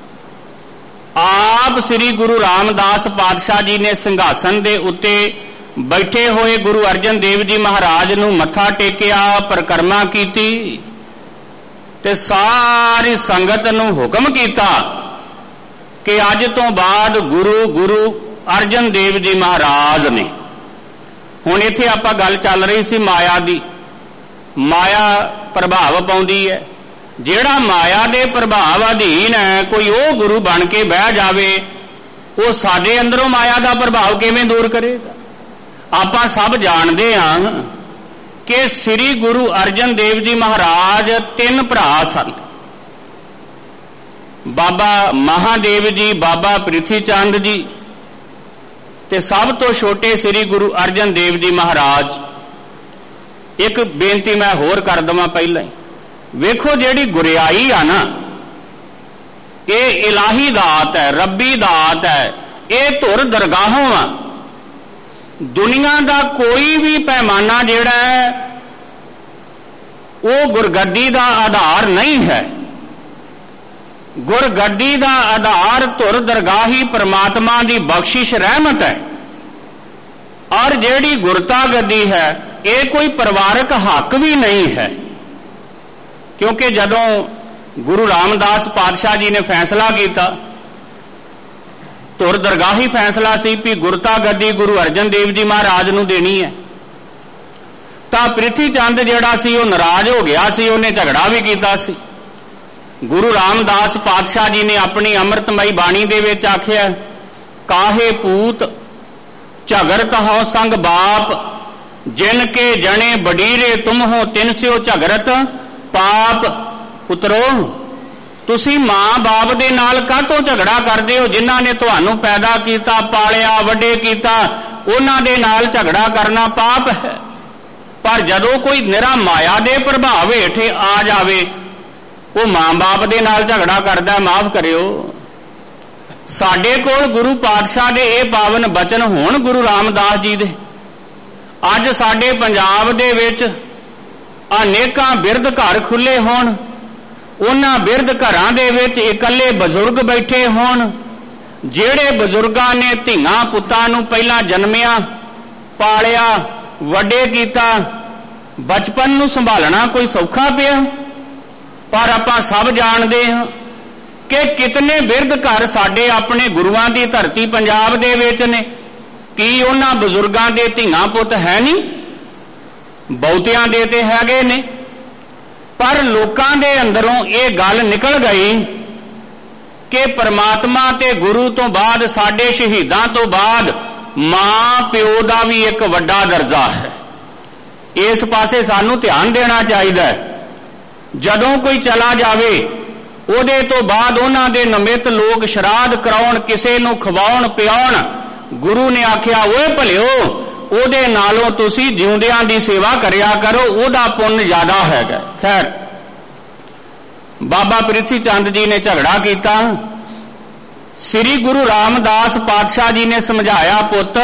ਆਪ ਸ੍ਰੀ ਗੁਰੂ ਰਾਮਦਾਸ ਪਾਤਸ਼ਾਹ ਜੀ ਨੇ ਸਿੰਘਾਸਨ ਦੇ ਉੱਤੇ ਬੈਠੇ ਹੋਏ ਗੁਰੂ ਅਰਜਨ ਦੇਵ ਜੀ ਮਹਾਰਾਜ ਨੂੰ ਮੱਥਾ ਟੇਕਿਆ, ਪਰਿਕਰਮਾ ਕੀਤੀ ਤੇ ਸਾਰੀ ਸੰਗਤ ਨੂੰ ਹੁਕਮ ਕੀਤਾ ਕਿ ਅੱਜ ਤੋਂ ਬਾਅਦ ਗੁਰੂ ਗੁਰੂ ਅਰਜਨ ਦੇਵ ਜੀ ਮਹਾਰਾਜ ਨੇ। ਹੁਣ ਇੱਥੇ ਆਪਾਂ ਗੱਲ ਚੱਲ ਰਹੀ ਸੀ ਮਾਇਆ ਦੀ। ਮਾਇਆ ਪ੍ਰਭਾਵ ਪਾਉਂਦੀ ਹੈ। ਜਿਹੜਾ ਮਾਇਆ ਦੇ ਪ੍ਰਭਾਵ ਅਧੀਨ ਹੈ, ਕੋਈ ਉਹ ਗੁਰੂ ਬਣ ਕੇ ਬਹਿ ਜਾਵੇ, ਉਹ ਸਾਡੇ ਅੰਦਰੋਂ ਮਾਇਆ ਦਾ ਪ੍ਰਭਾਵ ਕਿਵੇਂ ਦੂਰ ਕਰੇਗਾ? ਆਪਾਂ ਸਭ ਜਾਣਦੇ ਹਾਂ ਕਿ ਸ੍ਰੀ ਗੁਰੂ ਅਰਜਨ ਦੇਵ ਜੀ ਮਹਾਰਾਜ ਤਿੰਨ ਭਰਾ ਸਨ। ਬਾਬਾ ਮਹਾਦੇਵ ਜੀ, ਬਾਬਾ ਪ੍ਰਿਥੀ ਚੰਦ ਜੀ ਤੇ ਸਭ ਤੋਂ ਛੋਟੇ ਸ੍ਰੀ ਗੁਰੂ ਅਰਜਨ ਦੇਵ ਜੀ ਮਹਾਰਾਜ। ਇੱਕ ਬੇਨਤੀ ਮੈਂ ਹੋਰ ਕਰ ਦਵਾਂ ਪਹਿਲਾਂ ਹੀ, ਵੇਖੋ ਜਿਹੜੀ ਗੁਰਿਆਈ ਆ ਨਾ, ਇਹ ਇਲਾਹੀ ਦਾਤ ਹੈ, ਰੱਬੀ ਦਾਤ ਹੈ। ਇਹ ਧੁਰ ਦਰਗਾਹੋਂ ਆ। ਦੁਨੀਆ ਦਾ ਕੋਈ ਵੀ ਪੈਮਾਨਾ ਜਿਹੜਾ ਹੈ ਉਹ ਗੁਰਗੱਦੀ ਦਾ ਆਧਾਰ ਨਹੀਂ ਹੈ। ਗੁਰਗੱਦੀ ਦਾ ਆਧਾਰ ਧੁਰ ਦਰਗਾਹੀ ਪ੍ਰਮਾਤਮਾ ਦੀ ਬਖਸ਼ਿਸ਼ ਰਹਿਮਤ ਹੈ। ਔਰ ਜਿਹੜੀ ਗੁਰਤਾ ਗੱਦੀ ਹੈ ਇਹ ਕੋਈ ਪਰਿਵਾਰਕ ਹੱਕ ਵੀ ਨਹੀਂ ਹੈ, ਕਿਉਂਕਿ ਜਦੋਂ ਗੁਰੂ ਰਾਮਦਾਸ ਪਾਤਸ਼ਾਹ ਜੀ ਨੇ ਫੈਸਲਾ ਕੀਤਾ, ਧੁਰ ਦਰਗਾਹੀ ਫੈਸਲਾ ਸੀ ਵੀ ਗੁਰਤਾ ਗੱਦੀ ਗੁਰੂ ਅਰਜਨ ਦੇਵ ਜੀ ਮਹਾਰਾਜ ਨੂੰ ਦੇਣੀ ਹੈ, ਤਾਂ ਪ੍ਰਿਥੀ ਚੰਦ ਜਿਹੜਾ ਸੀ ਉਹ ਨਾਰਾਜ਼ ਹੋ ਗਿਆ ਸੀ, ਉਹਨੇ ਝਗੜਾ ਵੀ ਕੀਤਾ ਸੀ। ਗੁਰੂ ਰਾਮਦਾਸ ਪਾਤਸ਼ਾਹ ਜੀ ਨੇ ਆਪਣੀ ਅੰਮ੍ਰਿਤਮਈ ਬਾਣੀ ਦੇ ਵਿੱਚ ਆਖਿਆ, ਕਾਹੇ ਪੂਤ ਝਗਰਤ ਹੋ ਸੰਗ ਬਾਪ, ਜਿਨ ਕੇ ਜਣੇ ਬਡੀਰੇ ਤੁਮ ਹੋ ਤਿਨ ਸਿਓ ਝਗਰਤ ਪਾਪ। ਪੁੱਤਰੋ, ਤੁਸੀਂ ਮਾਂ ਬਾਪ ਦੇ ਨਾਲ ਕਾਹਤੋਂ ਝਗੜਾ ਕਰਦੇ ਹੋ? ਜਿਨ੍ਹਾਂ ਨੇ ਤੁਹਾਨੂੰ ਪੈਦਾ ਕੀਤਾ, ਪਾਲਿਆ, ਵੱਡੇ ਕੀਤਾ, ਉਹਨਾਂ ਦੇ ਨਾਲ ਝਗੜਾ ਕਰਨਾ ਪਾਪ ਹੈ। ਪਰ ਜਦੋਂ ਕੋਈ ਨਿਰਾ ਮਾਇਆ ਦੇ ਪ੍ਰਭਾਵ ਹੇਠ ਆ ਜਾਵੇ, ਉਹ ਮਾਂ ਬਾਪ ਦੇ ਨਾਲ ਝਗੜਾ ਕਰਦਾ, ਮਾਫ ਕਰਿਓ। ਸਾਡੇ ਕੋਲ ਗੁਰੂ ਪਾਤਸ਼ਾਹ ਦੇ ਇਹ ਪਾਵਨ ਬਚਨ ਹੋਣ, ਗੁਰੂ ਰਾਮਦਾਸ ਜੀ ਦੇ। ਅੱਜ ਸਾਡੇ ਪੰਜਾਬ ਦੇ ਵਿੱਚ ਅਨੇਕਾਂ ਬਿਰਧ ਘਰ ਖੁੱਲੇ ਹੋਣ, ਉਹਨਾਂ ਬਿਰਧ ਘਰਾਂ ਦੇ ਵਿੱਚ ਇਕੱਲੇ ਬਜ਼ੁਰਗ ਬੈਠੇ ਹੋਣ, ਜਿਹੜੇ ਬਜ਼ੁਰਗਾਂ ਨੇ ਧੀਆਂ ਪੁੱਤਾਂ ਨੂੰ ਪਹਿਲਾਂ ਜਨਮਿਆ, ਪਾਲਿਆ, ਵੱਡੇ ਕੀਤਾ, ਬਚਪਨ ਨੂੰ ਸੰਭਾਲਣਾ ਕੋਈ ਸੌਖਾ ਪਿਆ? ਪਰ ਆਪਾਂ ਸਭ ਜਾਣਦੇ ਹਾਂ ਕਿ ਕਿਤਨੇ ਬਿਰਧ ਘਰ ਸਾਡੇ ਆਪਣੇ ਗੁਰੂਆਂ ਦੀ ਧਰਤੀ ਪੰਜਾਬ ਦੇ ਵਿੱਚ ਨੇ। ਕੀ ਉਹਨਾਂ ਬਜ਼ੁਰਗਾਂ ਦੇ ਧੀਆਂ ਪੁੱਤ ਹੈ ਨਹੀਂ? ਬਹੁਤਿਆਂ ਦੇ ਤੇ ਹੈਗੇ ਨੇ, ਪਰ ਲੋਕਾਂ ਦੇ ਅੰਦਰੋਂ ਇਹ ਗੱਲ ਨਿਕਲ ਗਈ ਕਿ ਪਰਮਾਤਮਾ ਤੇ ਗੁਰੂ ਤੋਂ ਬਾਅਦ, ਸਾਡੇ ਸ਼ਹੀਦਾਂ ਤੋਂ ਬਾਅਦ ਮਾਂ ਪਿਓ ਦਾ ਵੀ ਇੱਕ ਵੱਡਾ ਦਰਜਾ ਹੈ। ਇਸ ਪਾਸੇ ਸਾਨੂੰ ਧਿਆਨ ਦੇਣਾ ਚਾਹੀਦਾ ਹੈ। ਜਦੋਂ ਕੋਈ ਚਲਾ ਜਾਵੇ, ਉਹਦੇ ਤੋਂ ਬਾਅਦ ਉਹਨਾਂ ਦੇ ਨਿਮਿਤ ਲੋਕ ਸ਼ਰਾਧ ਕਰਾਉਣ, ਕਿਸੇ ਨੂੰ ਖਵਾਉਣ ਪਿਆਉਣ। ਗੁਰੂ ਨੇ ਆਖਿਆ, ਓਏ ਭਲਿਓ, ਉਹਦੇ ਨਾਲੋਂ ਤੁਸੀਂ ਜਿਉਂਦਿਆਂ ਦੀ ਸੇਵਾ ਕਰਿਆ ਕਰੋ, ਉਹਦਾ ਪੁੰਨ ਜ਼ਿਆਦਾ ਹੈਗਾ। ਖੈਰ, ਬਾਬਾ ਪ੍ਰਿਥੀ ਚੰਦ ਜੀ ਨੇ ਝਗੜਾ ਕੀਤਾ। ਸ੍ਰੀ ਗੁਰੂ ਰਾਮਦਾਸ ਪਾਤਸ਼ਾਹ ਜੀ ਨੇ ਸਮਝਾਇਆ, ਪੁੱਤ,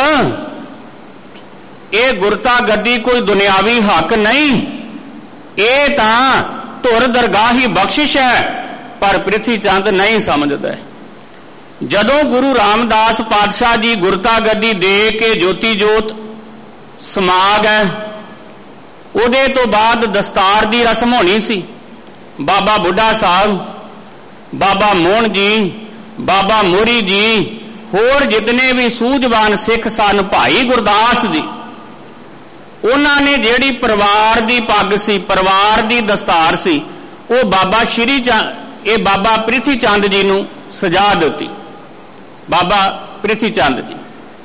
ਇਹ ਗੁਰਤਾ ਗੱਦੀ ਕੋਈ ਦੁਨਿਆਵੀ ਹੱਕ ਨਹੀਂ, ਇਹ ਤਾਂ ਧੁਰ ਦਰਗਾਹੀ ਬਖਸ਼ਿਸ਼ ਹੈ। ਪਰ ਪ੍ਰਿਥੀ ਚੰਦ ਨਹੀਂ ਸਮਝਦਾ। ਜਦੋਂ ਗੁਰੂ ਰਾਮਦਾਸ ਪਾਤਸ਼ਾਹ ਜੀ ਗੁਰਤਾ ਗੱਦੀ ਦੇ ਕੇ ਜੋਤੀ ਜੋਤ ਸਮਾ ਗਏ, ਉਹਦੇ ਤੋਂ ਬਾਅਦ ਦਸਤਾਰ ਦੀ ਰਸਮ ਹੋਣੀ ਸੀ। ਬਾਬਾ ਬੁੱਢਾ ਸਾਹਿਬ, ਬਾਬਾ ਮੋਹਨ ਜੀ, ਬਾਬਾ ਮੋਰੀ ਜੀ, ਹੋਰ ਜਿਤਨੇ ਵੀ ਸੂਝਵਾਨ ਸਿੱਖ ਸਨ, ਭਾਈ ਗੁਰਦਾਸ ਜੀ, ਉਹਨਾਂ ਨੇ ਜਿਹੜੀ ਪਰਿਵਾਰ ਦੀ ਪੱਗ ਸੀ, ਪਰਿਵਾਰ ਦੀ ਦਸਤਾਰ ਸੀ, ਉਹ ਬਾਬਾ ਸ਼੍ਰੀ ਚੰਦ, ਇਹ ਬਾਬਾ ਪ੍ਰਿਥੀ ਚੰਦ ਜੀ ਨੂੰ ਸਜਾ ਦਿੱਤੀ, ਬਾਬਾ ਪ੍ਰਿਥੀ ਚੰਦ ਜੀ।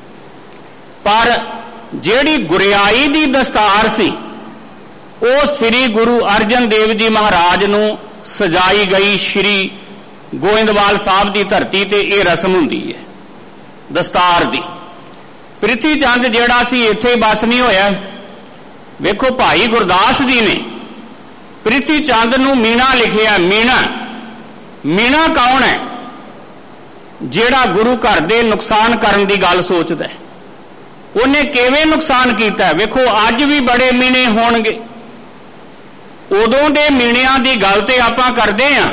ਪਰ ਜਿਹੜੀ ਗੁਰਿਆਈ ਦੀ ਦਸਤਾਰ ਸੀ, ਉਹ ਸ੍ਰੀ ਗੁਰੂ ਅਰਜਨ ਦੇਵ ਜੀ ਮਹਾਰਾਜ ਨੂੰ ਸਜਾਈ ਗਈ। ਸ਼੍ਰੀ ਗੋਇੰਦਵਾਲ ਸਾਹਿਬ ਦੀ ਧਰਤੀ ਤੇ ਇਹ ਰਸਮ ਹੁੰਦੀ ਹੈ ਦਸਤਾਰ ਦੀ। ਪ੍ਰਿਥੀ ਚੰਦ ਜਿਹੜਾ ਸੀ ਇੱਥੇ ਬਸ ਨਹੀਂ ਹੋਇਆ। ਵੇਖੋ, ਭਾਈ ਗੁਰਦਾਸ ਜੀ ਨੇ ਪ੍ਰਿਥੀ ਚੰਦ ਨੂੰ ਮੀਣਾ ਲਿਖਿਆ। ਮੀਣਾ ਮੀਣਾ ਕੌਣ ਹੈ? ਜਿਹੜਾ ਗੁਰੂ ਘਰ ਦੇ ਨੁਕਸਾਨ ਕਰਨ ਦੀ ਗੱਲ ਸੋਚਦਾ ਹੈ। ਉਹਨੇ ਕਿਵੇਂ ਨੁਕਸਾਨ ਕੀਤਾ? ਵੇਖੋ, ਅੱਜ ਵੀ ਬੜੇ ਮੀਣੇ ਹੋਣਗੇ। ਉਦੋਂ ਦੇ ਮੀਣਿਆਂ ਦੀ ਗੱਲ ਤੇ ਆਪਾਂ ਕਰਦੇ ਹਾਂ,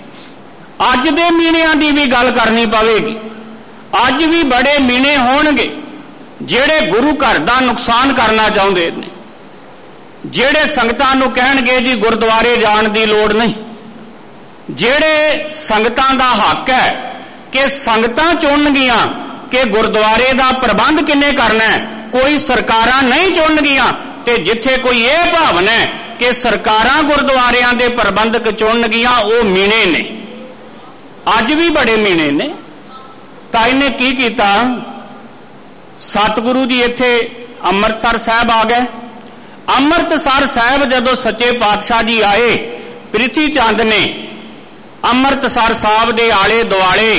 ਅੱਜ ਦੇ ਮੀਣਿਆਂ ਦੀ ਵੀ ਗੱਲ ਕਰਨੀ ਪਵੇਗੀ। ਅੱਜ ਵੀ ਬੜੇ ਮੀਣੇ ਹੋਣਗੇ ਜਿਹੜੇ ਗੁਰੂ ਘਰ ਦਾ ਨੁਕਸਾਨ ਕਰਨਾ ਚਾਹੁੰਦੇ ਨੇ, ਜਿਹੜੇ ਸੰਗਤਾਂ ਨੂੰ ਕਹਿਣਗੇ ਜੀ ਗੁਰਦੁਆਰੇ ਜਾਣ ਦੀ ਲੋੜ ਨਹੀਂ, ਜਿਹੜੇ ਸੰਗਤਾਂ ਦਾ ਹੱਕ ਹੈ ਕਿ ਸੰਗਤਾਂ ਚੁਣਨਗੀਆਂ ਕਿ ਗੁਰਦੁਆਰੇ ਦਾ ਪ੍ਰਬੰਧ ਕਿੰਨੇ ਕਰਨਾ ਹੈ, ਕੋਈ ਸਰਕਾਰਾਂ ਨਹੀਂ ਚੁਣਨਗੀਆਂ। ਤੇ ਜਿੱਥੇ ਕੋਈ ਇਹ ਭਾਵਨਾ ਹੈ ਕਿ ਸਰਕਾਰਾਂ ਗੁਰਦੁਆਰਿਆਂ ਦੇ ਪ੍ਰਬੰਧਕ ਚੁਣਨਗੀਆਂ, ਉਹ ਮੀਣੇ ਨੇ। ਅੱਜ ਵੀ ਬੜੇ ਮੀਣੇ ਨੇ। ਤਾਂ ਇਹਨੇ ਕੀ ਕੀਤਾ? ਸਤਿਗੁਰੂ ਜੀ ਇੱਥੇ ਅੰਮ੍ਰਿਤਸਰ ਸਾਹਿਬ ਆ ਗਏ। ਅੰਮ੍ਰਿਤਸਰ ਸਾਹਿਬ ਜਦੋਂ ਸੱਚੇ ਪਾਤਸ਼ਾਹ ਜੀ ਆਏ, ਪ੍ਰਿਥੀ ਚੰਦ ਨੇ ਅੰਮ੍ਰਿਤਸਰ ਸਾਹਿਬ ਦੇ ਆਲੇ ਦੁਆਲੇ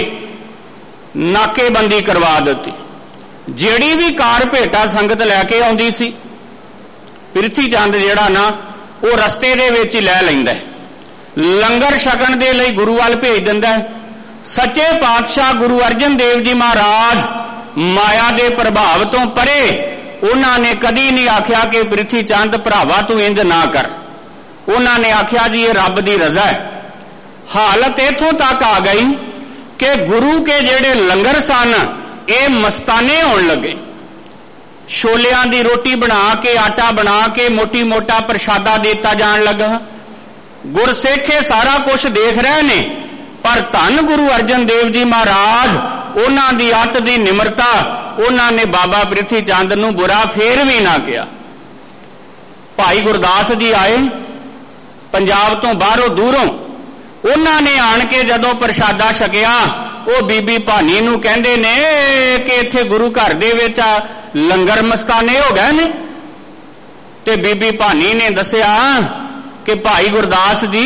ਨਾਕੇਬੰਦੀ ਕਰਵਾ ਦਿੱਤੀ। ਜਿਹੜੀ ਵੀ ਕਾਰ ਭੇਟਾ ਸੰਗਤ ਲੈ ਕੇ ਆਉਂਦੀ ਸੀ, ਪ੍ਰਿਥੀ ਚੰਦ ਜਿਹੜਾ ਨਾ, ਉਹ ਰਸਤੇ ਦੇ ਵਿੱਚ ਹੀ ਲੈ ਲੈਂਦਾ, ਲੰਗਰ ਛਕਣ ਦੇ ਲਈ ਗੁਰੂ ਵੱਲ ਭੇਜ ਦਿੰਦਾ। ਸੱਚੇ ਪਾਤਸ਼ਾਹ ਗੁਰੂ ਅਰਜਨ ਦੇਵ ਜੀ ਮਹਾਰਾਜ ਮਾਇਆ ਦੇ ਪ੍ਰਭਾਵ ਤੋਂ ਪਰੇ, ਉਹਨਾਂ ਨੇ ਕਦੀ ਨਹੀਂ ਆਖਿਆ ਕਿ ਪ੍ਰਿਥੀ ਚੰਦ ਭਰਾਵਾ ਤੂੰ ਇੰਜ ਨਾ ਕਰ। उन्होंने ने आख्या जी ये रब की रजा है। हालत इथों तक आ गई कि गुरु के जेड़े लंगर सन ये मस्ताने होने लगे। छोलियां दी रोटी बना के आटा बना के मोटी मोटा प्रशादा देता जान लगा। गुरसिखे सारा कुछ देख रहे ने, पर धन गुरु अर्जन देव जी महाराज उन्हां दी अत दी निमरता, उन्होंने बाबा प्रिथी चंद नूं बुरा फेर भी ना किया। भाई गुरदास जी आए पंजाब तो बाहरों दूरों, उन्होंने आन के जदों प्रशादा छकिया, वो बीबी भानी नूं कहंदे ने कि इत्थे गुरु घर दे विच लंगर मस्ताने हो गए ने। ते बीबी भानी ने दसिया कि भाई गुरदास जी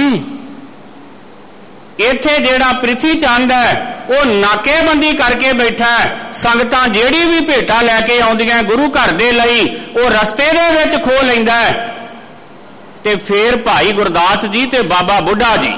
इत्थे जेड़ा प्रिथी चंद है वो नाकेबंदी करके बैठा है। संगतां जेड़ी भी भेटा लैके आउंदियां गुरु घर दे लई वो रस्ते दे विच खो लैंदा है। ते फिर भाई गुरदास जी ते बाबा बुढ़ा जी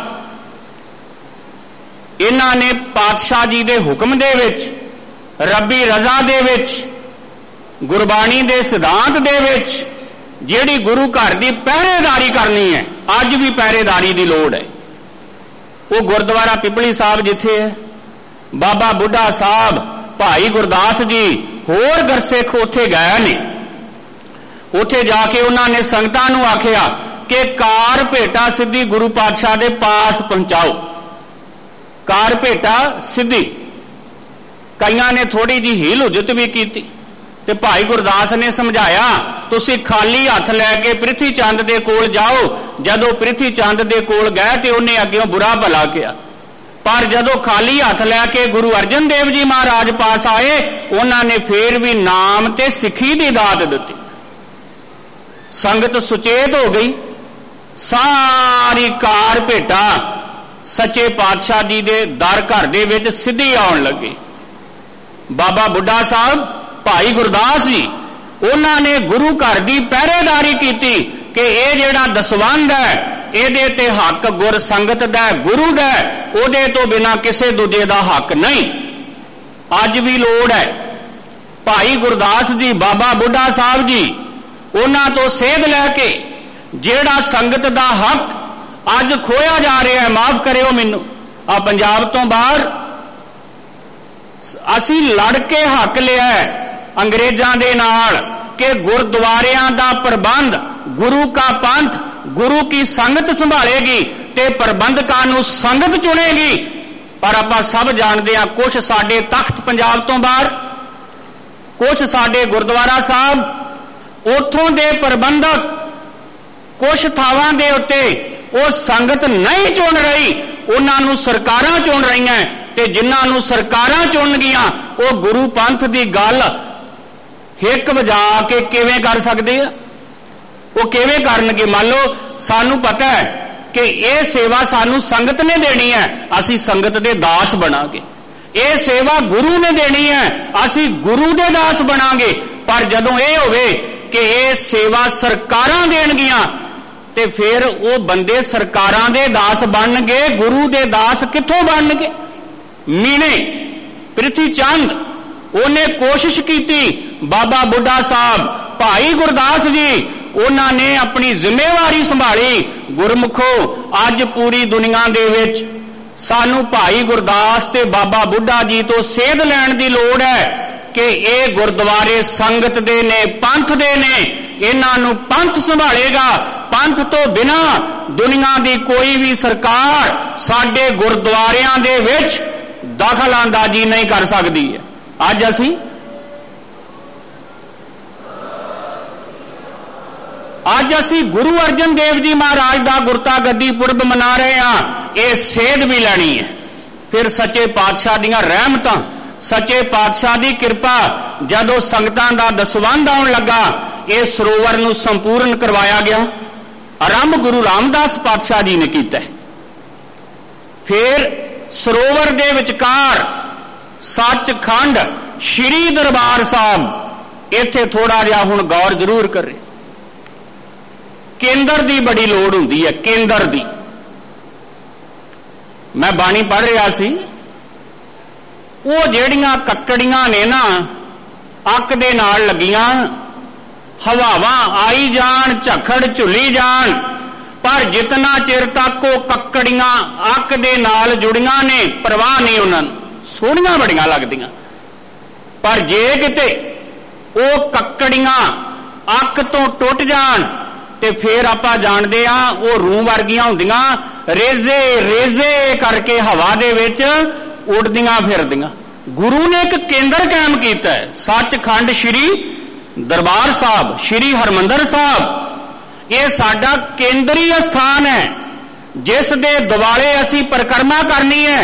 इन्हां ने पातशाह जी दे हुक्म दे विच, रब्बी रजा दे विच, गुरबाणी दे सिद्धांत दे विच जेड़ी गुरु घर दी पहरेदारी करनी है, अज भी पहरेदारी दी लोड़ है। वो गुरुद्वारा पिपली साहब जिथे है, बाबा बुढ़ा साहब, भाई गुरदास जी होर गुरसिख उथे गए ने। उथे जाके उन्होंने संगतां नूं आखिया कि कार भेटा सीधी गुरु पातशाह दे पास पहुंचाओ। कार भेटा सीधी, कईयां ने थोड़ी जी हील हुजत भी की। ते भाई गुरदास ने समझाया तुसी खाली हथ लैके प्रिथी चंद दे कोल जाओ। जदों प्रिथी चंद दे कोल गए ते उन्हें अग्गों बुरा भला किया, पर जदों खाली हथ लैके गुरु अर्जन देव जी महाराज पास आए उन्होंने फिर भी नाम ते सिखी दी दात दिती। संगत सुचेत हो गई, सारी कार भेटा सच्चे पातशाह जी दे दर घर दे विच सीधी आउण लगी। बाबा बुढ़ा साहब, भाई गुरदास जी उन्होंने गुरु घर की पहरेदारी की कि यह जेड़ा दसवंध है ये ते हक गुर संगत दा, गुरु दा, उहदे तो बिना किसी दूजे का हक नहीं। अज भी लोड़ है। भाई गुरदास जी, बाबा बुढ़ा साहब जी उन्हां तो सेध लैके जेड़ा संगत दा हक अज खोया जा रहा है, माफ करियो मैनू, आ पंजाब तो बाहर असी लड़ के हक लिया है अंग्रेजां दे नाल कि गुरुद्वारियां दा प्रबंध गुरु का पंथ गुरु की संगत संभालेगी ते प्रबंधकां नूं संगत चुनेगी। पर आपां सब जानते हैं कुछ साडे तख्त पंजाब तो बाहर, कुछ साडे गुरुद्वारा साहब उथों दे प्रबंधक कुछ थावां दे उत्ते वो संगत नहीं चुन रही, उन्हां नूं सरकारां चुन रही हैं। ते जिन्हां नूं सरकारां चुन गियां वो गुरु पंथ की गल हिक वजा के किवें कर सकदे आ? वो किवें करनगे? मान लो सानू पता है कि यह सेवा सानू संगत ने देनी है, असी संगत दे दास बनांगे। यह सेवा गुरु ने देनी है, असी गुरु दे दास बनांगे। पर जदों यह होवे कि यह सेवा सरकारां देणगियां ते फिर वो बंदे सरकारां दे दास बन गए, गुरु दे दास कित्थों बन गए? मीने प्रिथी चंद उन्हें कोशिश की, बाबा बुढ़ा साहब, भाई गुरदास जी उन्होंने अपनी जिम्मेवारी संभाली। गुरमुखो अज पूरी दुनिया दे विच सानू भाई गुरदास ते बाबा बुढ़ा जी तो सेध लैण दी लोड़ है कि ये गुरुद्वारे संगत दे ने, पंथ दे ने, इन्हां नूं पंथ संभालेगा। पंथ तो बिना दुनिया दी कोई भी सरकार साडे गुरुद्वारियां दे विच दखल अंदाजी नहीं कर सकती है। अज असी अज असी गुरु अर्जन देव जी महाराज का गुरता गद्दी पुरब मना रहे हैं, ये सेध भी लैनी है। फिर सच्चे पातशाह दीयां रहमतां, सच्चे पातशाह की कृपा जदों संगतां दा दसवंध आउण लगा, ये सरोवर नूं संपूर्ण करवाया गया। आरंभ गुरु रामदास पातशाह जी ने कीता है। फिर सरोवर दे विचकार सचखंड श्री दरबार साहब, इत्थे थोड़ा जिहा हुण गौर जरूर करें। केंद्र की बड़ी लोड़ हुंदी है, केंद्र की। मैं बाणी पढ़ रहा सी, वो ਜਿਹੜੀਆਂ कक्कड़ियां ने ना अक दे नाल लगियां, हवावां आई जान, झखड़ झुली जान, पर जितना चिर तक वो कक्कड़ियां अक दे नाल जुड़ियां ने परवाह नहीं उन्होंने सोहणियां बड़ियां लगदियां पर जे किते वो कक्कड़ियां अक तो टुट जाण ते फिर आपां जाणदे आ वो रूह वर्गियां हुंदियां रेजे रेजे करके हवा दे विच उड़दियां फिरदियां। गुरु ने एक केंद्र कायम कीता है सचखंड श्री दरबार साहब श्री हरमंदर साहब ये साडा केंद्रीय स्थान है जिस दे दुआले असी परिक्रमा करनी है।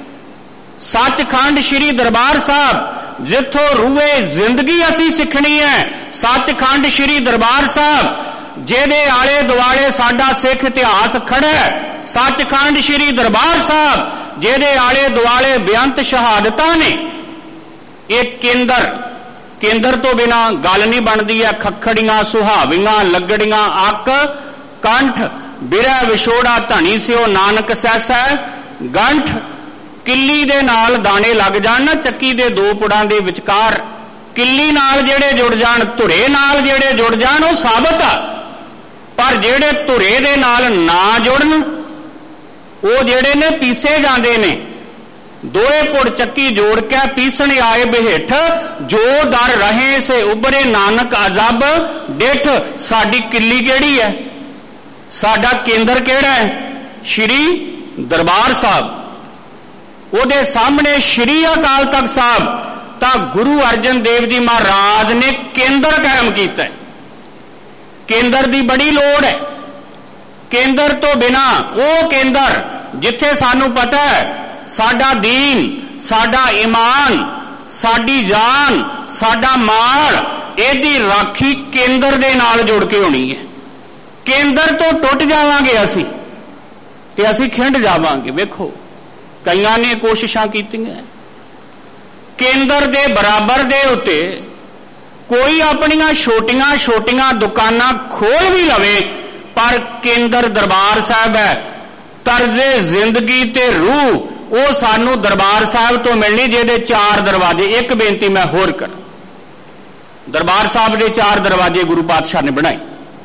सचखंड श्री दरबार साहब जिथों रूए जिंदगी असी सीखनी है। सचखंड श्री दरबार साहब जेदे आले दुआले साडा सिख इतिहास खड़ा है। सचखंड श्री दरबार साहब जेदे आले दुआले बेअंत शहादतां ने। एक केंद्र केंद्र तो बिना गल नहीं बनती है। खखड़ियां सुहावियां लगड़ियां अक कंठ बिरह विछोड़ा धनी सिओ नानक सैसा गंठ किली दे नाल दाने लग जाण चक्की दे दो पुड़ां दे विचकार किली नाल जेड़े जुड़ जाण धुरे नाल जेड़े जुड़ जाण वो साबत आ पर जेड़े धुरे दे नाल ना जुड़न वो जेड़े ने पीसे जांदे ने। दोए पुड़ चक्की जोड़ के पीसने आए बिहेठ जो दर रहे से उभरे नानक अजब डिठ। साडी किली केड़ी है साडा केंद्र केड़ा है श्री दरबार साहब। उहदे सामने श्री अकाल तख्त साहब तां गुरु अर्जन देव जी महाराज ने केंद्र कायम कीता है। केंद्र दी बड़ी लोड़ है। केंद्र तो बिना वो केंद्र जिथे सानू पता है साडा दीन साडा ईमान साडी जान साडा माल एदी राखी केंद्र दे नाल जुड़ के होनी है। केंद्र तो टुट जावांगे असी ते असी खिंड जावांगे। वेखो कईयां ने कोशिशां कीतीआं केंद्र दे बराबर दे उत्ते कोई अपनियां छोटियां छोटियां दुकानां खोल भी लवे पर केंद्र दरबार साहब है। तर्जे जिंदगी ते रूह वो सानू दरबार साहब तो मिलनी जिहदे चार दरवाजे। एक बेनती मैं होर कर दरबार साहब दे चार दरवाजे गुरु पातशाह ने बनाए।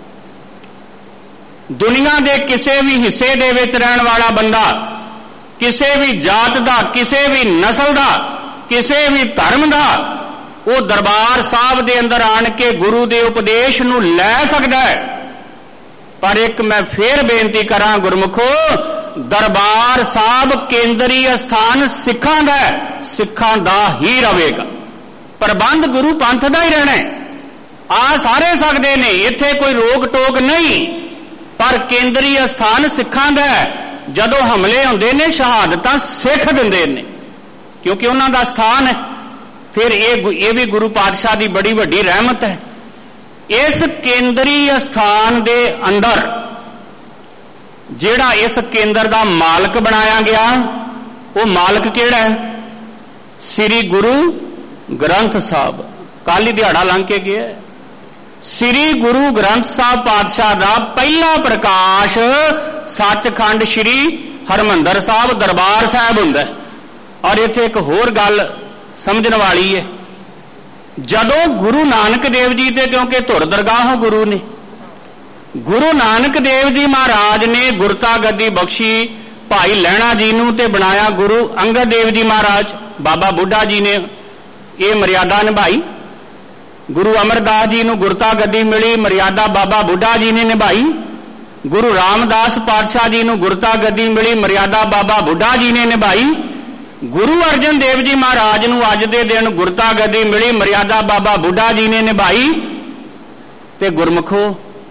दुनिया दे किसी भी हिस्से दे विच रहण वाला बंदा किसी भी जात दा किसी भी नस्ल दा किसी भी धर्म दा वो दरबार साहब दे अंदर आण के गुरु दे उपदेश नू लै सकदा है। पर एक मैं फिर बेनती करां गुरमुखो दरबार साहब केंद्रीय स्थान सिखां दा है सिखां दा ही रहेगा। प्रबंध गुरु पंथ दा ही रहना है। आ सारे सकदे ने इत्थे कोई रोक टोक नहीं पर केंद्रीय स्थान सिखां दा है। जदों हमले हुंदे ने शहादतां सिख दिंदे ने क्योंकि उन्हां दा स्थान है। फिर ये भी गुरु पातशाह की बड़ी वड्डी रहमत है। इस केंद्रीय स्थान दे अंदर जिहड़ा इस केंद्र का मालक बनाया गया वो मालक किहड़ा है श्री गुरु ग्रंथ साहब। कल ही दिहाड़ा लंघ के गया श्री गुरु ग्रंथ साहब पातशाह का पहला प्रकाश सचखंड श्री हरमंदर साहब दरबार साहब हुंदा है। और इत्थे एक होर गल समझण वाली है जदों गुरु नानक देव जी ते क्योंकि धुर दरगाहों गुरु ने गुरु नानक देव जी महाराज ने गुरता गद्दी बख्शी भाई लैणा जी नूं ते बनाया गुरु अंगद देव जी महाराज। बाबा बुढ़ा जी ने ये मर्यादा निभाई। गुरु अमरदास जी नूं गुरता गद्दी मिली मर्यादा बाबा बुढ़ा जी ने निभाई। गुरु रामदास पातशाह जी नूं गुरता गद्दी मिली मर्यादा बाबा बुढ़ा जी ने निभाई। गुरु अर्जन देव जी महाराज नूं अज दे दिन गुरता गद्दी मिली मर्यादा बाबा बुढ़ा जी ने निभाई। ते गुरमुखो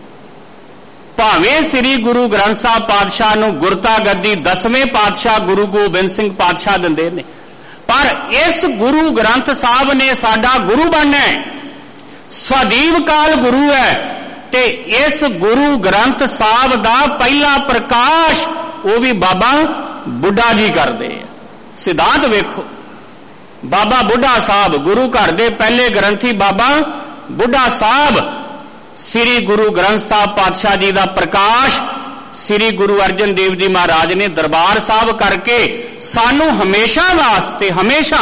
भावें श्री गुरु ग्रंथ साहब पातशाह नूं गुरता गद्दी दसवें पातशाह गुरु गोबिंद सिंह पातशाह दिंदे ने पर इस गुरु ग्रंथ साहब ने साडा गुरु बनना है। सदीव काल गुरु है ते इस गुरु ग्रंथ साहब दा पहला प्रकाश वो भी बाबा बुढ़ा जी करदे हैं। सिद्धांत वेखो बाबा बुढ़ा साहब गुरु घर दे पहले ग्रंथी बाबा बुढ़ा साहब श्री गुरु ग्रंथ साहब पातशाह जी का प्रकाश श्री गुरु अर्जन देव जी महाराज ने दरबार साहब करके सानू हमेशा वास्ते हमेशा